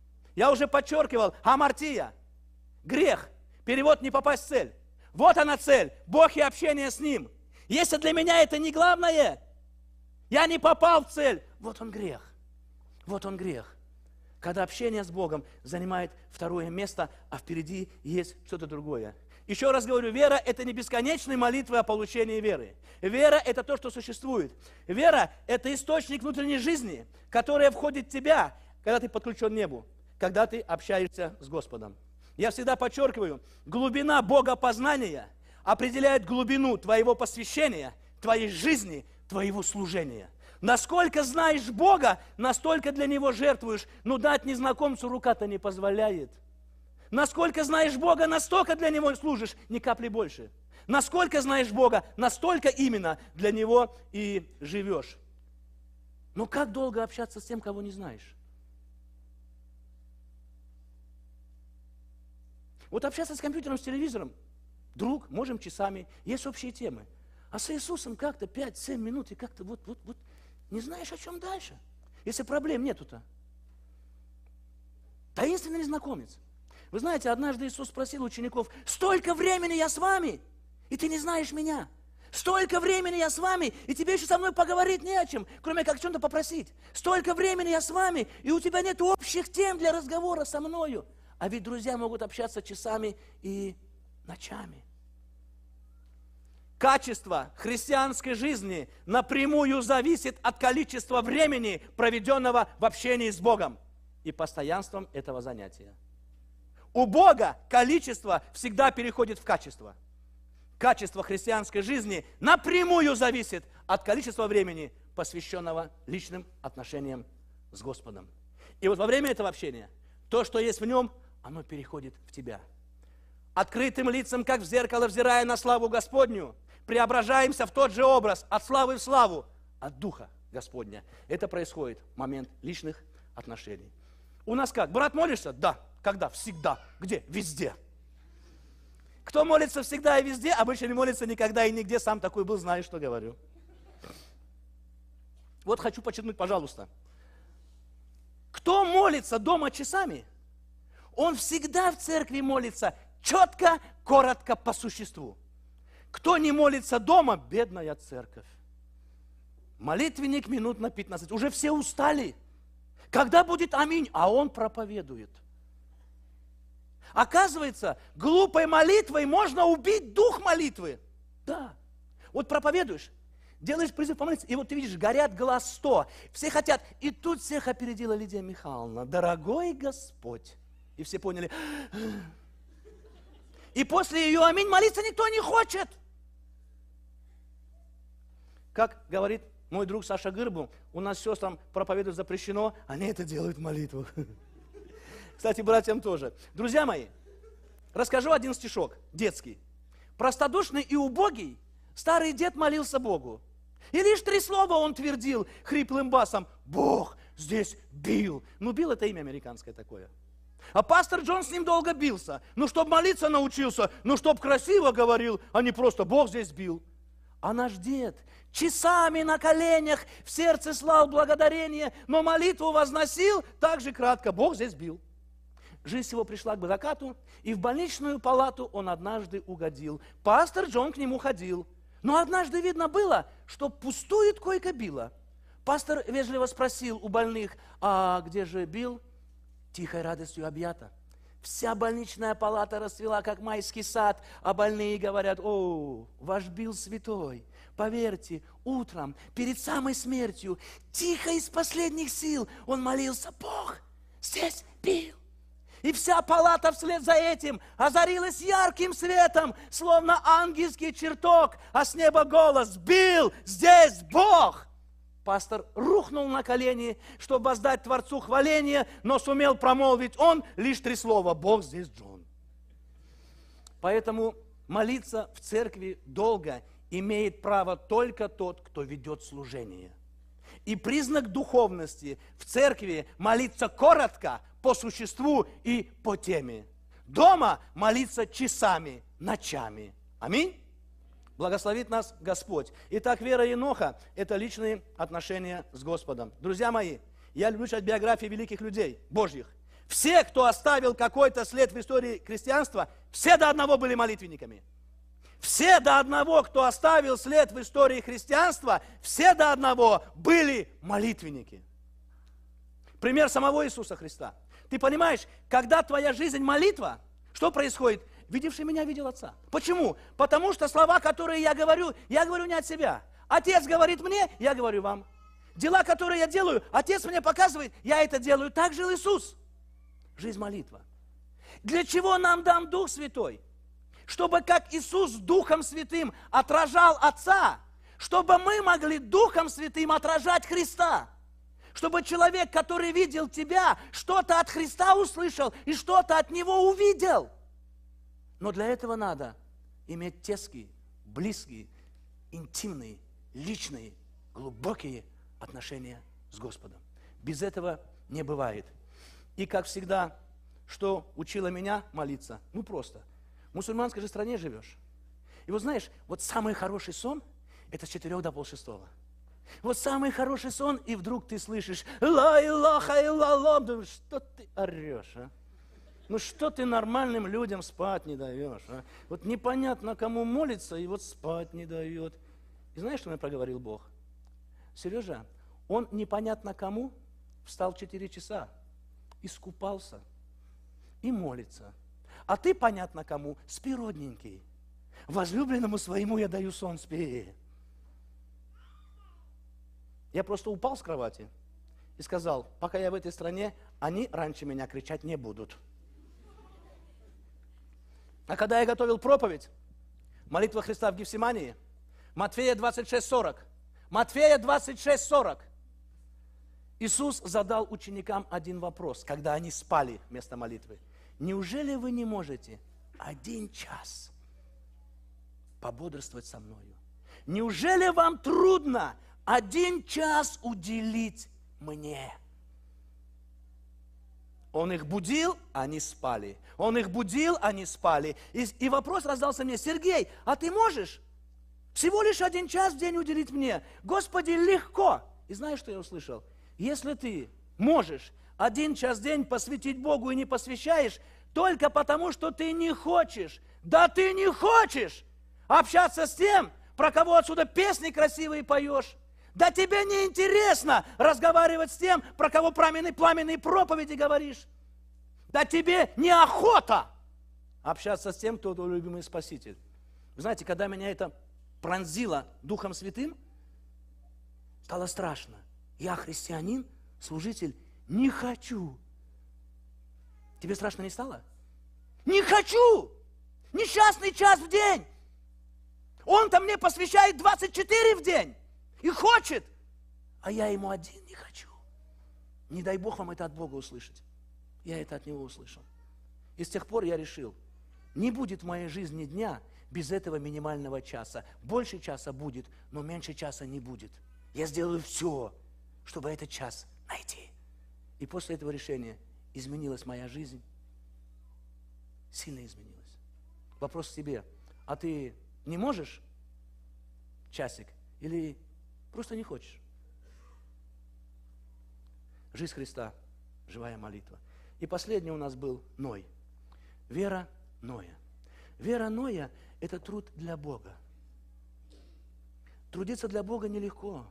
Я уже подчеркивал, амартия, грех, перевод не попасть в цель. Вот она цель, Бог и общение с Ним. Если для меня это не главное, я не попал в цель, вот он грех. Вот он грех. Когда общение с Богом занимает второе место, а впереди есть что-то другое. Еще раз говорю, вера – это не бесконечные молитвы о получении веры. Вера – это то, что существует. Вера – это источник внутренней жизни, которая входит в тебя, когда ты подключен к небу, когда ты общаешься с Господом. Я всегда подчеркиваю, глубина богопознания определяет глубину твоего посвящения, твоей жизни, твоего служения. Насколько знаешь Бога, настолько для Него жертвуешь. Но дать незнакомцу рука-то не позволяет. Насколько знаешь Бога, настолько для Него служишь, ни капли больше. Насколько знаешь Бога, настолько именно для Него и живешь. Но как долго общаться с тем, кого не знаешь? Вот общаться с компьютером, с телевизором, друг, можем часами, есть общие темы. А с Иисусом как-то 5-7 минут, и как-то вот, не знаешь, о чем дальше. Если проблем нету-то. Таинственный незнакомец. Вы знаете, однажды Иисус спросил учеников: столько времени я с вами, и ты не знаешь меня. Столько времени я с вами, и тебе еще со мной поговорить не о чем, кроме как о чем-то попросить. Столько времени я с вами, и у тебя нет общих тем для разговора со мною. А ведь друзья могут общаться часами и ночами. Качество христианской жизни напрямую зависит от количества времени, проведенного в общении с Богом, и постоянством этого занятия. У Бога количество всегда переходит в качество. Качество христианской жизни напрямую зависит от количества времени, посвященного личным отношениям с Господом. И вот во время этого общения, то, что есть в нем, оно переходит в тебя. открытым лицам, как в зеркало, взирая на славу Господню, преображаемся в тот же образ, от славы в славу, от Духа Господня. Это происходит в момент личных отношений. У нас как? Брат, молишься? Да. Когда? Всегда. Где? Везде. Кто молится всегда и везде, обычно не молится никогда и нигде. Сам такой был, знаю, что говорю. Вот хочу подчеркнуть, пожалуйста. Кто молится дома часами, он всегда в церкви молится четко, коротко, по существу. Кто не молится дома, бедная церковь. Молитвенник минут на 15. Уже все устали. Когда будет аминь? А он проповедует. Оказывается, глупой молитвой можно убить дух молитвы. Да. Вот проповедуешь, делаешь призыв помолиться, и вот ты видишь, горят глаз 100. Все хотят. И тут всех опередила Лидия Михайловна. Дорогой Господь. И все поняли. И после ее аминь молиться никто не хочет. Как говорит мой друг Саша Гырбу, у нас сестрам проповедовать запрещено, они это делают в молитвах. Кстати, братьям тоже. Друзья мои, расскажу один стишок, детский. Простодушный и убогий старый дед молился Богу. И лишь 3 слова он твердил хриплым басом: Бог здесь бил. Ну, бил — это имя американское такое. А пастор Джон с ним долго бился. Ну, чтоб молиться научился, ну, чтоб красиво говорил, а не просто Бог здесь бил. А наш дед часами на коленях в сердце слал благодарение, но молитву возносил так же кратко: Бог здесь бил. Жизнь его пришла к закату, и в больничную палату он однажды угодил. Пастор Джон к нему ходил. Но однажды видно было, что пустует койка била. Пастор вежливо спросил у больных: а где же бил? Тихой радостью объята. Вся больничная палата расцвела, как майский сад, а больные говорят: о, ваш бил святой. Поверьте, утром, перед самой смертью, тихо из последних сил он молился: Бог здесь бил. И вся палата вслед за этим озарилась ярким светом, словно ангельский чертог, а с неба голос: бил здесь Бог. Пастор рухнул на колени, чтобы воздать Творцу хваление, но сумел промолвить он лишь 3 слова: Бог здесь Джон. Поэтому молиться в церкви долго имеет право только тот, кто ведет служение. И признак духовности в церкви молиться коротко, по существу и по теме. Дома молиться часами, ночами. Аминь. Благословит нас Господь. Итак, вера Еноха – это личные отношения с Господом. Друзья мои, я люблю читать биографии великих людей, Божьих. Все, кто оставил какой-то след в истории христианства, все до одного были молитвенниками. Все до одного, кто оставил след в истории христианства, все до одного были молитвенники. Пример самого Иисуса Христа. Ты понимаешь, когда твоя жизнь молитва, что происходит? Видевший меня видел Отца. Почему? Потому что слова, которые я говорю не от себя. Отец говорит мне, я говорю вам. Дела, которые я делаю, Отец мне показывает, я это делаю. Так жил Иисус. Жизнь молитва. Для чего нам дан Дух Святой? Чтобы как Иисус Духом Святым отражал Отца, чтобы мы могли Духом Святым отражать Христа. Чтобы человек, который видел тебя, что-то от Христа услышал и что-то от Него увидел. Но для этого надо иметь теские, близкие, интимные, личные, глубокие отношения с Господом. Без этого не бывает. И как всегда, что учило меня молиться? Ну просто. В мусульманской же стране живешь. И вот знаешь, вот самый хороший сон – это с 4 до 5:30. Вот самый хороший сон, и вдруг ты слышишь: «Ла илаха иллаллах». Думаешь, что ты орешь, а? Ну что ты нормальным людям спать не даешь, а? Вот непонятно, кому молится, и вот спать не дает. И знаешь, что мне проговорил Бог? Сережа, он непонятно кому встал в 4 часа, искупался и молится. А ты, понятно кому, спи, родненький. Возлюбленному своему я даю сон, спи. Я просто упал с кровати и сказал: пока я в этой стране, они раньше меня кричать не будут. А когда я готовил проповедь, молитва Христа в Гефсимании, Матфея 26:40, Матфея 26:40, Иисус задал ученикам один вопрос, когда они спали вместо молитвы. Неужели вы не можете 1 час пободрствовать со мною? Неужели вам трудно 1 час уделить мне? Он их будил, они спали. Он их будил, они спали. И вопрос раздался мне: Сергей, а ты можешь всего лишь 1 час в день уделить мне? Господи, легко. И знаешь, что я услышал? Если ты можешь 1 час в день посвятить Богу и не посвящаешь, только потому, что ты не хочешь, да ты не хочешь общаться с тем, про кого отсюда песни красивые поешь. Да тебе не интересно разговаривать с тем, про кого пламенные проповеди говоришь. Да тебе неохота общаться с тем, кто твой любимый Спаситель. Вы знаете, когда меня это пронзило Духом Святым, стало страшно. Я христианин, служитель, не хочу. Тебе страшно не стало? Не хочу! Несчастный час в день. Он-то мне посвящает 24 в день. И хочет, а я ему 1 не хочу. Не дай Бог вам это от Бога услышать. Я это от Него услышал. И с тех пор я решил, не будет в моей жизни дня без этого минимального часа. Больше часа будет, но меньше часа не будет. Я сделаю все, чтобы этот час найти. И после этого решения изменилась моя жизнь. Сильно изменилась. Вопрос к тебе: а ты не можешь часик или просто не хочешь? Жизнь Христа, живая молитва. И последний у нас был Ной. Вера Ноя. Вера Ноя – это труд для Бога. Трудиться для Бога нелегко.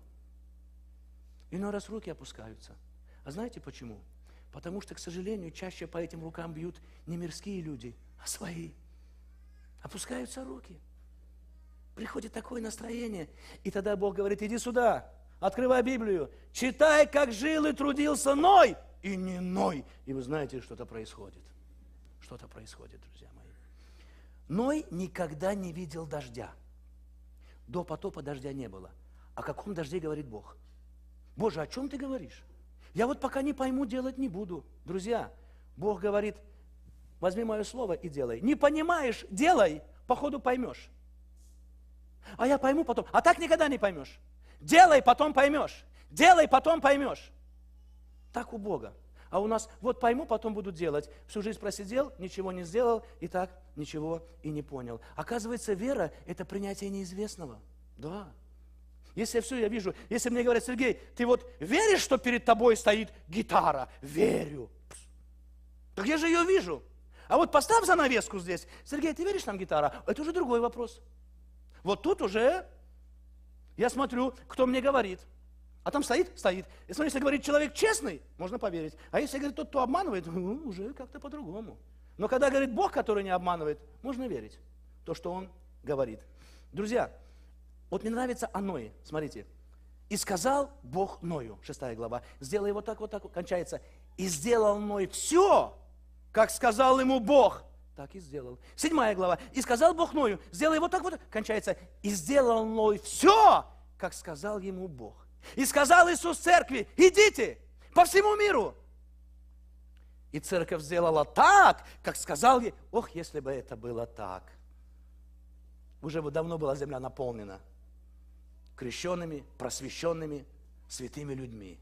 Иной раз руки опускаются. А знаете почему? Потому что, к сожалению, чаще по этим рукам бьют не мирские люди, а свои. Опускаются руки. Приходит такое настроение, и тогда Бог говорит: иди сюда, открывай Библию, читай, как жил и трудился Ной, и не Ной. И вы знаете, что-то происходит. Что-то происходит, друзья мои. Ной никогда не видел дождя. До потопа дождя не было. О каком дожде говорит Бог? Боже, о чем ты говоришь? Я вот пока не пойму, делать не буду. Друзья, Бог говорит: возьми мое слово и делай. Не понимаешь, делай, по ходу поймешь. А я пойму потом. А так никогда не поймешь. Делай, потом поймешь. Делай, потом поймешь. Так у Бога. А у нас: вот пойму, потом буду делать. Всю жизнь просидел, ничего не сделал, и так ничего и не понял. Оказывается, вера – это принятие неизвестного. Да. Если я вижу, если мне говорят: Сергей, ты вот веришь, что перед тобой стоит гитара? Верю. Так я же ее вижу. А вот поставь занавеску здесь. Сергей, ты веришь, там гитара? Это уже другой вопрос. Вот тут уже я смотрю, кто мне говорит. А там стоит? Стоит. Если говорит человек честный, можно поверить. А если говорит тот, кто обманывает, уже как-то по-другому. Но когда говорит Бог, который не обманывает, можно верить в то, что Он говорит. Друзья, вот мне нравится о Ное. Смотрите. «И сказал Бог Ною», 6 глава, сделай вот так, кончается. «И сделал Ной все, как сказал ему Бог». Так и сделал. 7 глава. «И сказал Бог Ною, сделай вот так, кончается. И сделал Ной все, как сказал ему Бог. И сказал Иисус церкви: идите по всему миру». И церковь сделала так, как сказал ей. Ох, если бы это было так. Уже бы давно была земля наполнена крещенными, просвещенными, святыми людьми.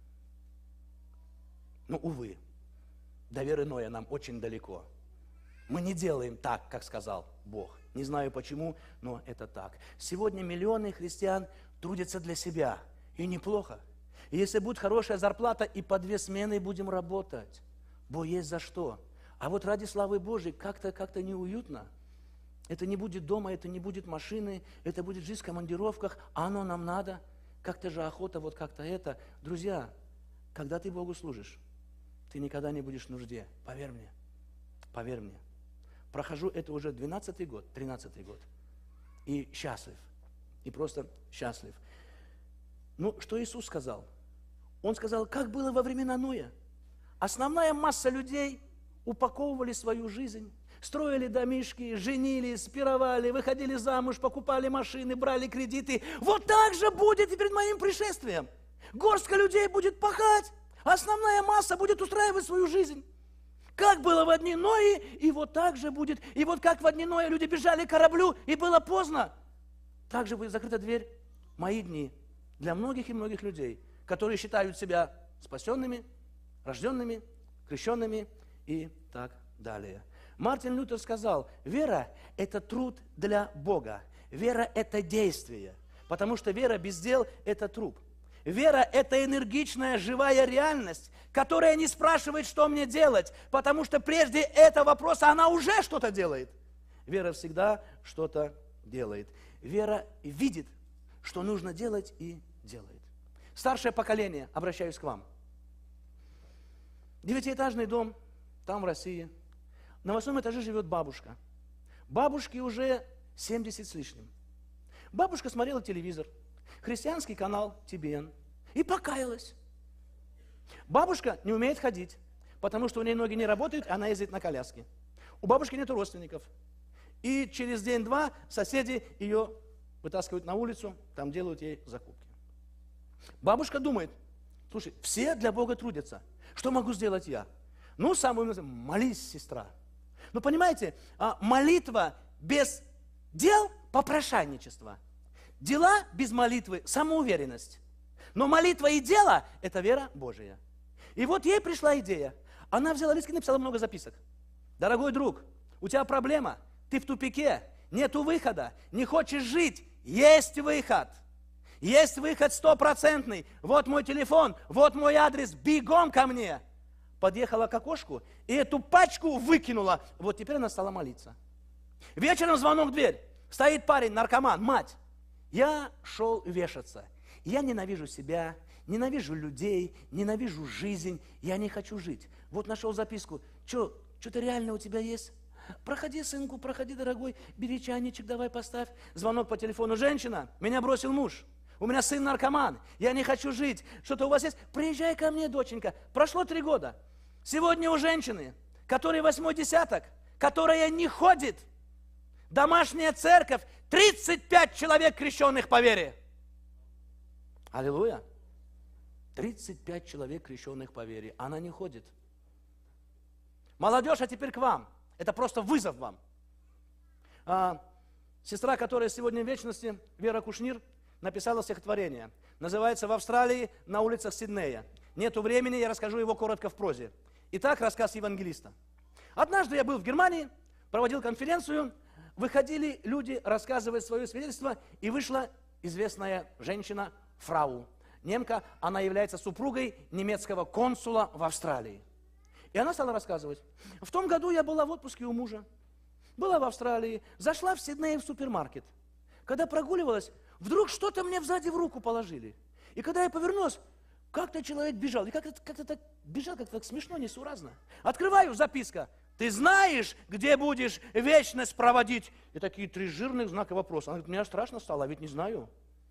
Но, увы, до веры Ноя нам очень далеко. Мы не делаем так, как сказал Бог. Не знаю почему, но это так. Сегодня миллионы христиан трудятся для себя. И неплохо. И если будет хорошая зарплата, и по 2 смены будем работать. Бо есть за что. А вот ради славы Божьей как-то неуютно. Это не будет дома, это не будет машины, это будет жизнь в командировках, а оно нам надо. Как-то же охота, вот как-то это. Друзья, когда ты Богу служишь, ты никогда не будешь в нужде. Поверь мне. Поверь мне. Прохожу это уже 12-й год, 13-й год. И счастлив. И просто счастлив. Ну, что Иисус сказал? Он сказал, как было во времена Ноя. Основная масса людей упаковывали свою жизнь, строили домишки, женились, пировали, выходили замуж, покупали машины, брали кредиты. Вот так же будет и перед моим пришествием. Горстка людей будет пахать, а основная масса будет устраивать свою жизнь. Как было в одни Нои, и вот так же будет. И вот как в одни Нои люди бежали к кораблю, и было поздно. Так же будет закрыта дверь мои дни для многих и многих людей, которые считают себя спасенными, рожденными, крещенными и так далее. Мартин Лютер сказал, вера – это труд для Бога. Вера – это действие, потому что вера без дел – это труп. Вера – это энергичная, живая реальность, которая не спрашивает, что мне делать, потому что прежде этого вопроса она уже что-то делает. Вера всегда что-то делает. Вера видит, что нужно делать, и делает. Старшее поколение, обращаюсь к вам. 9-этажный дом, там в России. На 8 этаже живет бабушка. Бабушке уже 70 с лишним. Бабушка смотрела телевизор, христианский канал ТБН, и покаялась. Бабушка не умеет ходить, потому что у нее ноги не работают, она ездит на коляске. У бабушки нет родственников. И через день-два соседи ее вытаскивают на улицу, там делают ей закупки. Бабушка думает, слушай, все для Бога трудятся, что могу сделать я? Ну, самое молись, сестра. Ну, понимаете, молитва без дел – попрошайничество. Дела без молитвы – самоуверенность. Но молитва и дело – это вера Божия. И вот ей пришла идея. Она взяла лист и написала много записок. Дорогой друг, у тебя проблема, ты в тупике, нету выхода, не хочешь жить, есть выход. Есть выход 100%. Вот мой телефон, вот мой адрес, бегом ко мне. Подъехала к окошку и эту пачку выкинула. Вот теперь она стала молиться. Вечером звонок в дверь. Стоит парень, наркоман, мать. Я шел вешаться. Я ненавижу себя, ненавижу людей, ненавижу жизнь. Я не хочу жить. Вот нашел записку. Что-то реально у тебя есть? Проходи, сынку, проходи, дорогой, бери чайничек, давай поставь. Звонок по телефону. Женщина, меня бросил муж. У меня сын наркоман, я не хочу жить. Что-то у вас есть? Приезжай ко мне, доченька. Прошло 3 года. Сегодня у женщины, которой 8-й десяток, которая не ходит, домашняя церковь, 35 человек, крещенных по вере. Аллилуйя. 35 человек, крещенных по вере. Она не ходит. Молодежь, а теперь к вам. Это просто вызов вам. Сестра, которая сегодня в вечности, Вера Кушнир, написала стихотворение. Называется «В Австралии на улицах Сиднея». Нету времени, я расскажу его коротко в прозе. Итак, рассказ евангелиста. Однажды я был в Германии, проводил конференцию, выходили люди рассказывать свое свидетельство, и вышла известная женщина, фрау, немка, она является супругой немецкого консула в Австралии. И она стала рассказывать. В том году я была в отпуске у мужа, была в Австралии, зашла в Сиднее в супермаркет. Когда прогуливалась, вдруг что-то мне сзади в руку положили. И когда я повернулась, как-то человек бежал. И как-то так бежал, как-то так смешно, несуразно. Открываю, записка. Ты знаешь, где будешь вечность проводить? И такие 3 жирных знака вопроса. Она говорит, мне страшно стало, а ведь не знаю.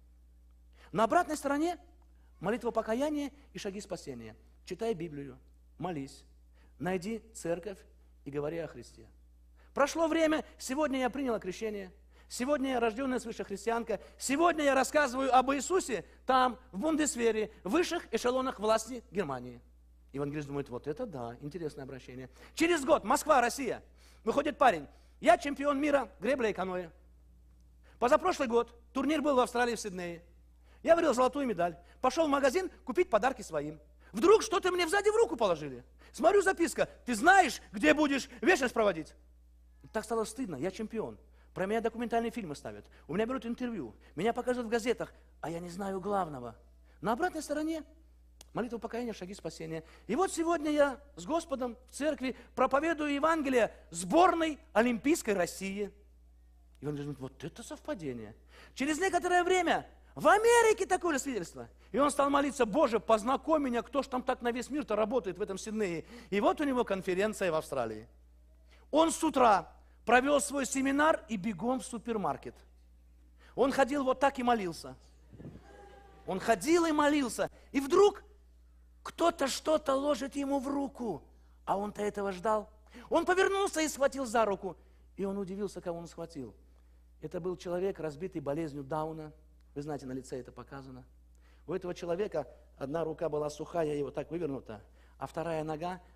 На обратной стороне молитва покаяния и шаги спасения. Читай Библию, молись, найди церковь и говори о Христе. Прошло время, сегодня я приняла крещение. Сегодня я рожденная свыше христианка. Сегодня я рассказываю об Иисусе там, в Бундесвере, в высших эшелонах власти Германии. Евангелист думает, вот это да, интересное обращение. Через год, Москва, Россия. Выходит парень. Я чемпион мира гребля и каноэ. Позапрошлый год турнир был в Австралии, в Сиднее. Я выиграл золотую медаль. Пошел в магазин купить подарки своим. Вдруг что-то мне сзади в руку положили. Смотрю, записка. Ты знаешь, где будешь вечность проводить? Так стало стыдно, я чемпион. Про меня документальные фильмы ставят. У меня берут интервью. Меня показывают в газетах, а я не знаю главного. На обратной стороне молитва покаяния, шаги спасения. И вот сегодня я с Господом в церкви проповедую Евангелие сборной Олимпийской России. И он говорит, вот это совпадение. Через некоторое время в Америке такое же свидетельство. И он стал молиться, Боже, познакомь меня, кто ж там так на весь мир-то работает в этом Сиднее. И вот у него конференция в Австралии. Он с утра провел свой семинар и бегом в супермаркет. Он ходил вот так и молился. Он ходил и молился. И вдруг кто-то что-то ложит ему в руку. А он-то этого ждал. Он повернулся и схватил за руку. И он удивился, кого он схватил. Это был человек, разбитый болезнью Дауна. Вы знаете, на лице это показано. У этого человека одна рука была сухая и вот так вывернута, а вторая нога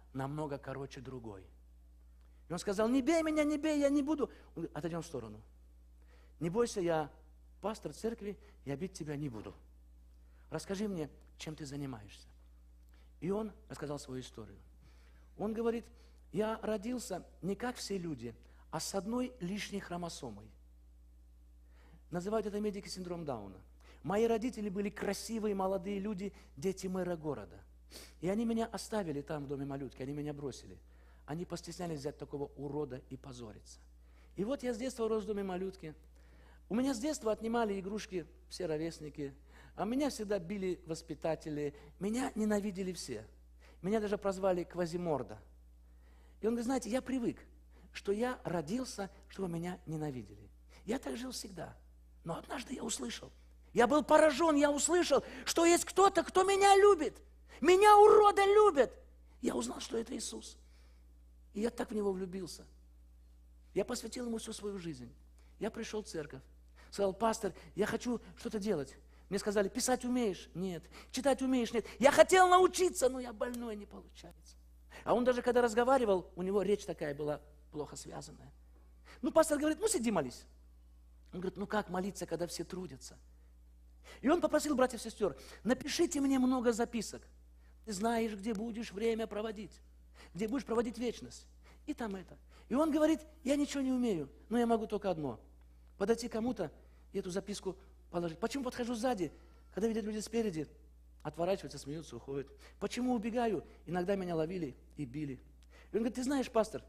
намного короче другой. И он сказал: не бей меня, не бей, я не буду. Он говорит: отойдем в сторону. Не бойся, я пастор церкви, я бить тебя не буду. Расскажи мне, чем ты занимаешься. И он рассказал свою историю. Он говорит: я родился не как все люди, а с одной лишней хромосомой. Называют это медики синдром Дауна. Мои родители были красивые молодые люди, дети мэра города. И они меня оставили там, в доме малютки, они меня бросили. Они постеснялись взять такого урода и позориться. И вот я с детства рос в доме малютки. У меня с детства отнимали игрушки все ровесники, а меня всегда били воспитатели, меня ненавидели все. Меня даже прозвали Квазиморда. И он говорит: знаете, я привык, что я родился, чтобы меня ненавидели. Я так жил всегда. Но однажды я услышал, я был поражен, я услышал, что есть кто-то, кто меня любит. Меня, урода, любят. Я узнал, что это Иисус. И я так в Него влюбился. Я посвятил Ему всю свою жизнь. Я пришел в церковь. Сказал: пастор, я хочу что-то делать. Мне сказали: писать умеешь? Нет. Читать умеешь? Нет. Я хотел научиться, но я больной, не получается. А он даже когда разговаривал, у него речь такая была плохо связанная. Ну, пастор говорит: ну, сиди, молись. Он говорит: ну, как молиться, когда все трудятся? И он попросил братьев и сестер: напишите мне много записок. Ты знаешь, где будешь время проводить, где будешь проводить вечность. И там это. И он говорит: я ничего не умею, но я могу только одно. Подойти кому-то и эту записку положить. Почему подхожу сзади, когда видят люди спереди, отворачиваются, смеются, уходят? Почему убегаю? Иногда меня ловили и били. И он говорит: ты знаешь, пастор,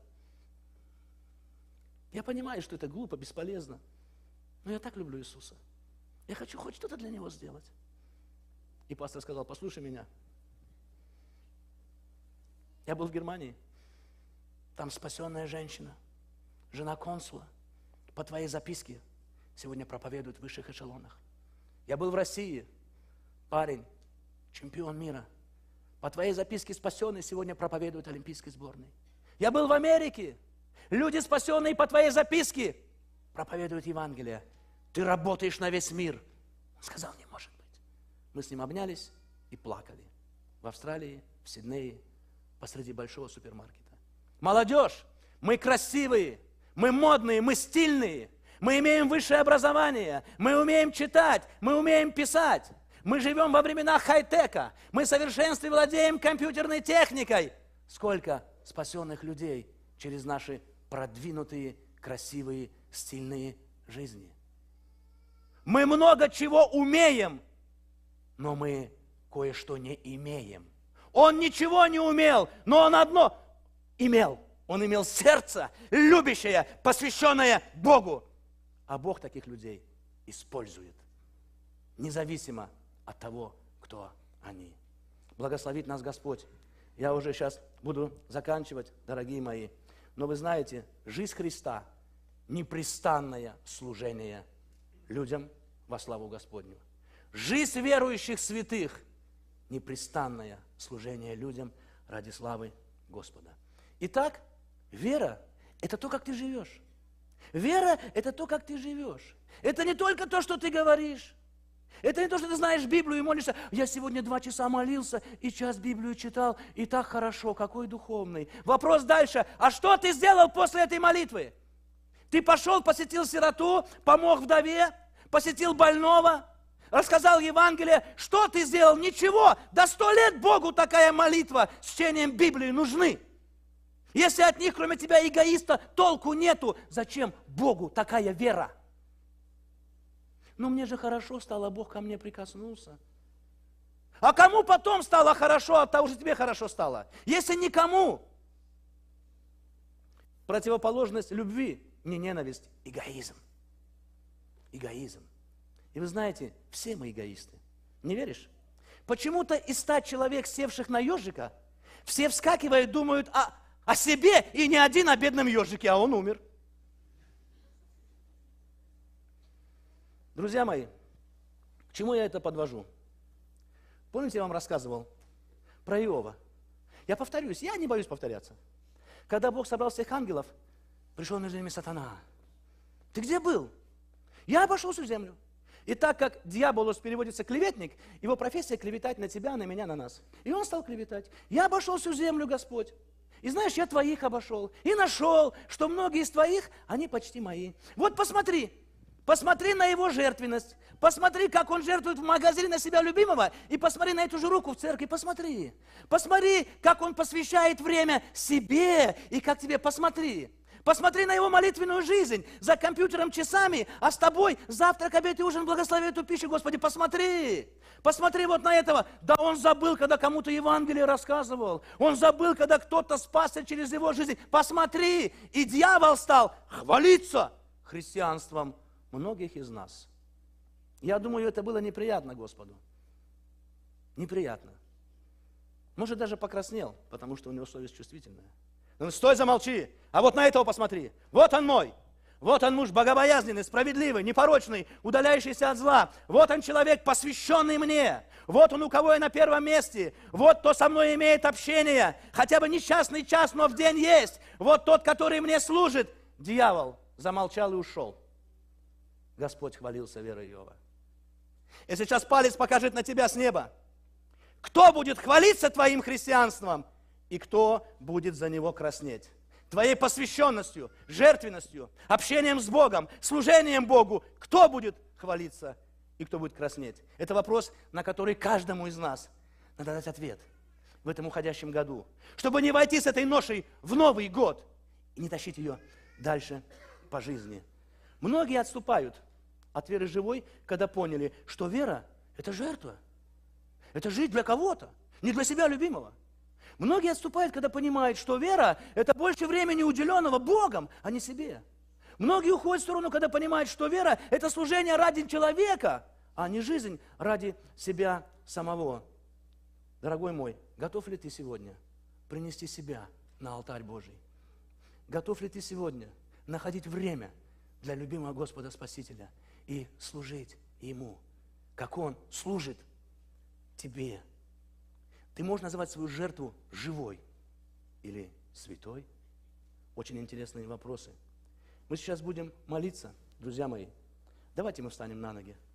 я понимаю, что это глупо, бесполезно, но я так люблю Иисуса. Я хочу хоть что-то для Него сделать. И пастор сказал: послушай меня. Я был в Германии. Там спасенная женщина, жена консула, по твоей записке сегодня проповедует в высших эшелонах. Я был в России. Парень, чемпион мира. По твоей записке спасенный сегодня проповедует олимпийской сборной. Я был в Америке. Люди, спасенные по твоей записке, проповедуют Евангелие. Ты работаешь на весь мир. Он сказал: не может быть. Мы с ним обнялись и плакали. В Австралии, в Сиднее, посреди большого супермаркета. Молодежь, мы красивые, мы модные, мы стильные, мы имеем высшее образование, мы умеем читать, мы умеем писать. Мы живем во времена хай-тека, мы в совершенстве владеем компьютерной техникой. Сколько спасенных людей через наши продвинутые, красивые, стильные жизни. Мы много чего умеем, но мы кое-что не имеем. Он ничего не умел, но он одно имел. Он имел сердце, любящее, посвященное Богу. А Бог таких людей использует, независимо от того, кто они. Благословит нас Господь. Я уже сейчас буду заканчивать, дорогие мои. Но вы знаете, жизнь Христа – непрестанное служение людям во славу Господню. Жизнь верующих святых – непрестанное служение людям ради славы Господа. Итак, вера – это то, как ты живешь. Вера – это то, как ты живешь. Это не только то, что ты говоришь. Это не то, что ты знаешь Библию и молишься. Я сегодня 2 часа молился и час Библию читал, и так хорошо, какой духовный. Вопрос дальше. А что ты сделал после этой молитвы? Ты пошел, посетил сироту, помог вдове, посетил больного, рассказал Евангелие. Что ты сделал? Ничего. До 100 лет Богу такая молитва с чтением Библии нужны. Если от них, кроме тебя, эгоиста, толку нету, зачем Богу такая вера? Ну, мне же хорошо стало, Бог ко мне прикоснулся. А кому потом стало хорошо от того, что тебе хорошо стало? Если никому. Противоположность любви, не ненависть, эгоизм. Эгоизм. И вы знаете, все мы эгоисты. Не веришь? Почему-то из 100 человек, севших на ежика, все вскакивают, думают о себе, и не один о бедном ежике, а он умер. Друзья мои, к чему я это подвожу? Помните, я вам рассказывал про Иова? Я повторюсь, я не боюсь повторяться. Когда Бог собрал всех ангелов, пришел между ними сатана. Ты где был? Я обошел всю землю. И так как дьяволос переводится клеветник, его профессия клеветать на тебя, на меня, на нас. И он стал клеветать. Я обошел всю землю, Господь. И знаешь, я твоих обошел и нашел, что многие из твоих, они почти мои. Вот посмотри, посмотри на его жертвенность, посмотри, как он жертвует в магазине на себя любимого, и посмотри на эту же руку в церкви, посмотри. Посмотри, как он посвящает время себе, и как тебе, посмотри. Посмотри на его молитвенную жизнь, за компьютером часами, а с тобой завтрак, обед и ужин, благослови эту пищу, Господи, посмотри. Посмотри вот на этого. Да он забыл, когда кому-то Евангелие рассказывал. Он забыл, когда кто-то спасся через его жизнь. Посмотри, и дьявол стал хвалиться христианством многих из нас. Я думаю, это было неприятно Господу. Неприятно. Может, даже покраснел, потому что у него совесть чувствительная. Ну, стой, замолчи, а вот на этого посмотри. Вот он мой. Вот он муж богобоязненный, справедливый, непорочный, удаляющийся от зла. Вот он человек, посвященный мне. Вот он, у кого я на первом месте. Вот кто со мной имеет общение. Хотя бы несчастный час, но в день есть. Вот тот, который мне служит. Дьявол замолчал и ушел. Господь хвалился верой Иова. И сейчас палец покажет на тебя с неба. Кто будет хвалиться твоим христианством? И кто будет за него краснеть? Твоей посвященностью, жертвенностью, общением с Богом, служением Богу. Кто будет хвалиться и кто будет краснеть? Это вопрос, на который каждому из нас надо дать ответ в этом уходящем году. Чтобы не войти с этой ношей в Новый год и не тащить ее дальше по жизни. Многие отступают от веры живой, когда поняли, что вера – это жертва. Это жить для кого-то, не для себя любимого. Многие отступают, когда понимают, что вера – это больше времени, уделенного Богом, а не себе. Многие уходят в сторону, когда понимают, что вера – это служение ради человека, а не жизнь ради себя самого. Дорогой мой, готов ли ты сегодня принести себя на алтарь Божий? Готов ли ты сегодня находить время для любимого Господа Спасителя и служить Ему, как Он служит тебе? Ты можешь называть свою жертву живой или святой? Очень интересные вопросы. Мы сейчас будем молиться, друзья мои. Давайте мы встанем на ноги.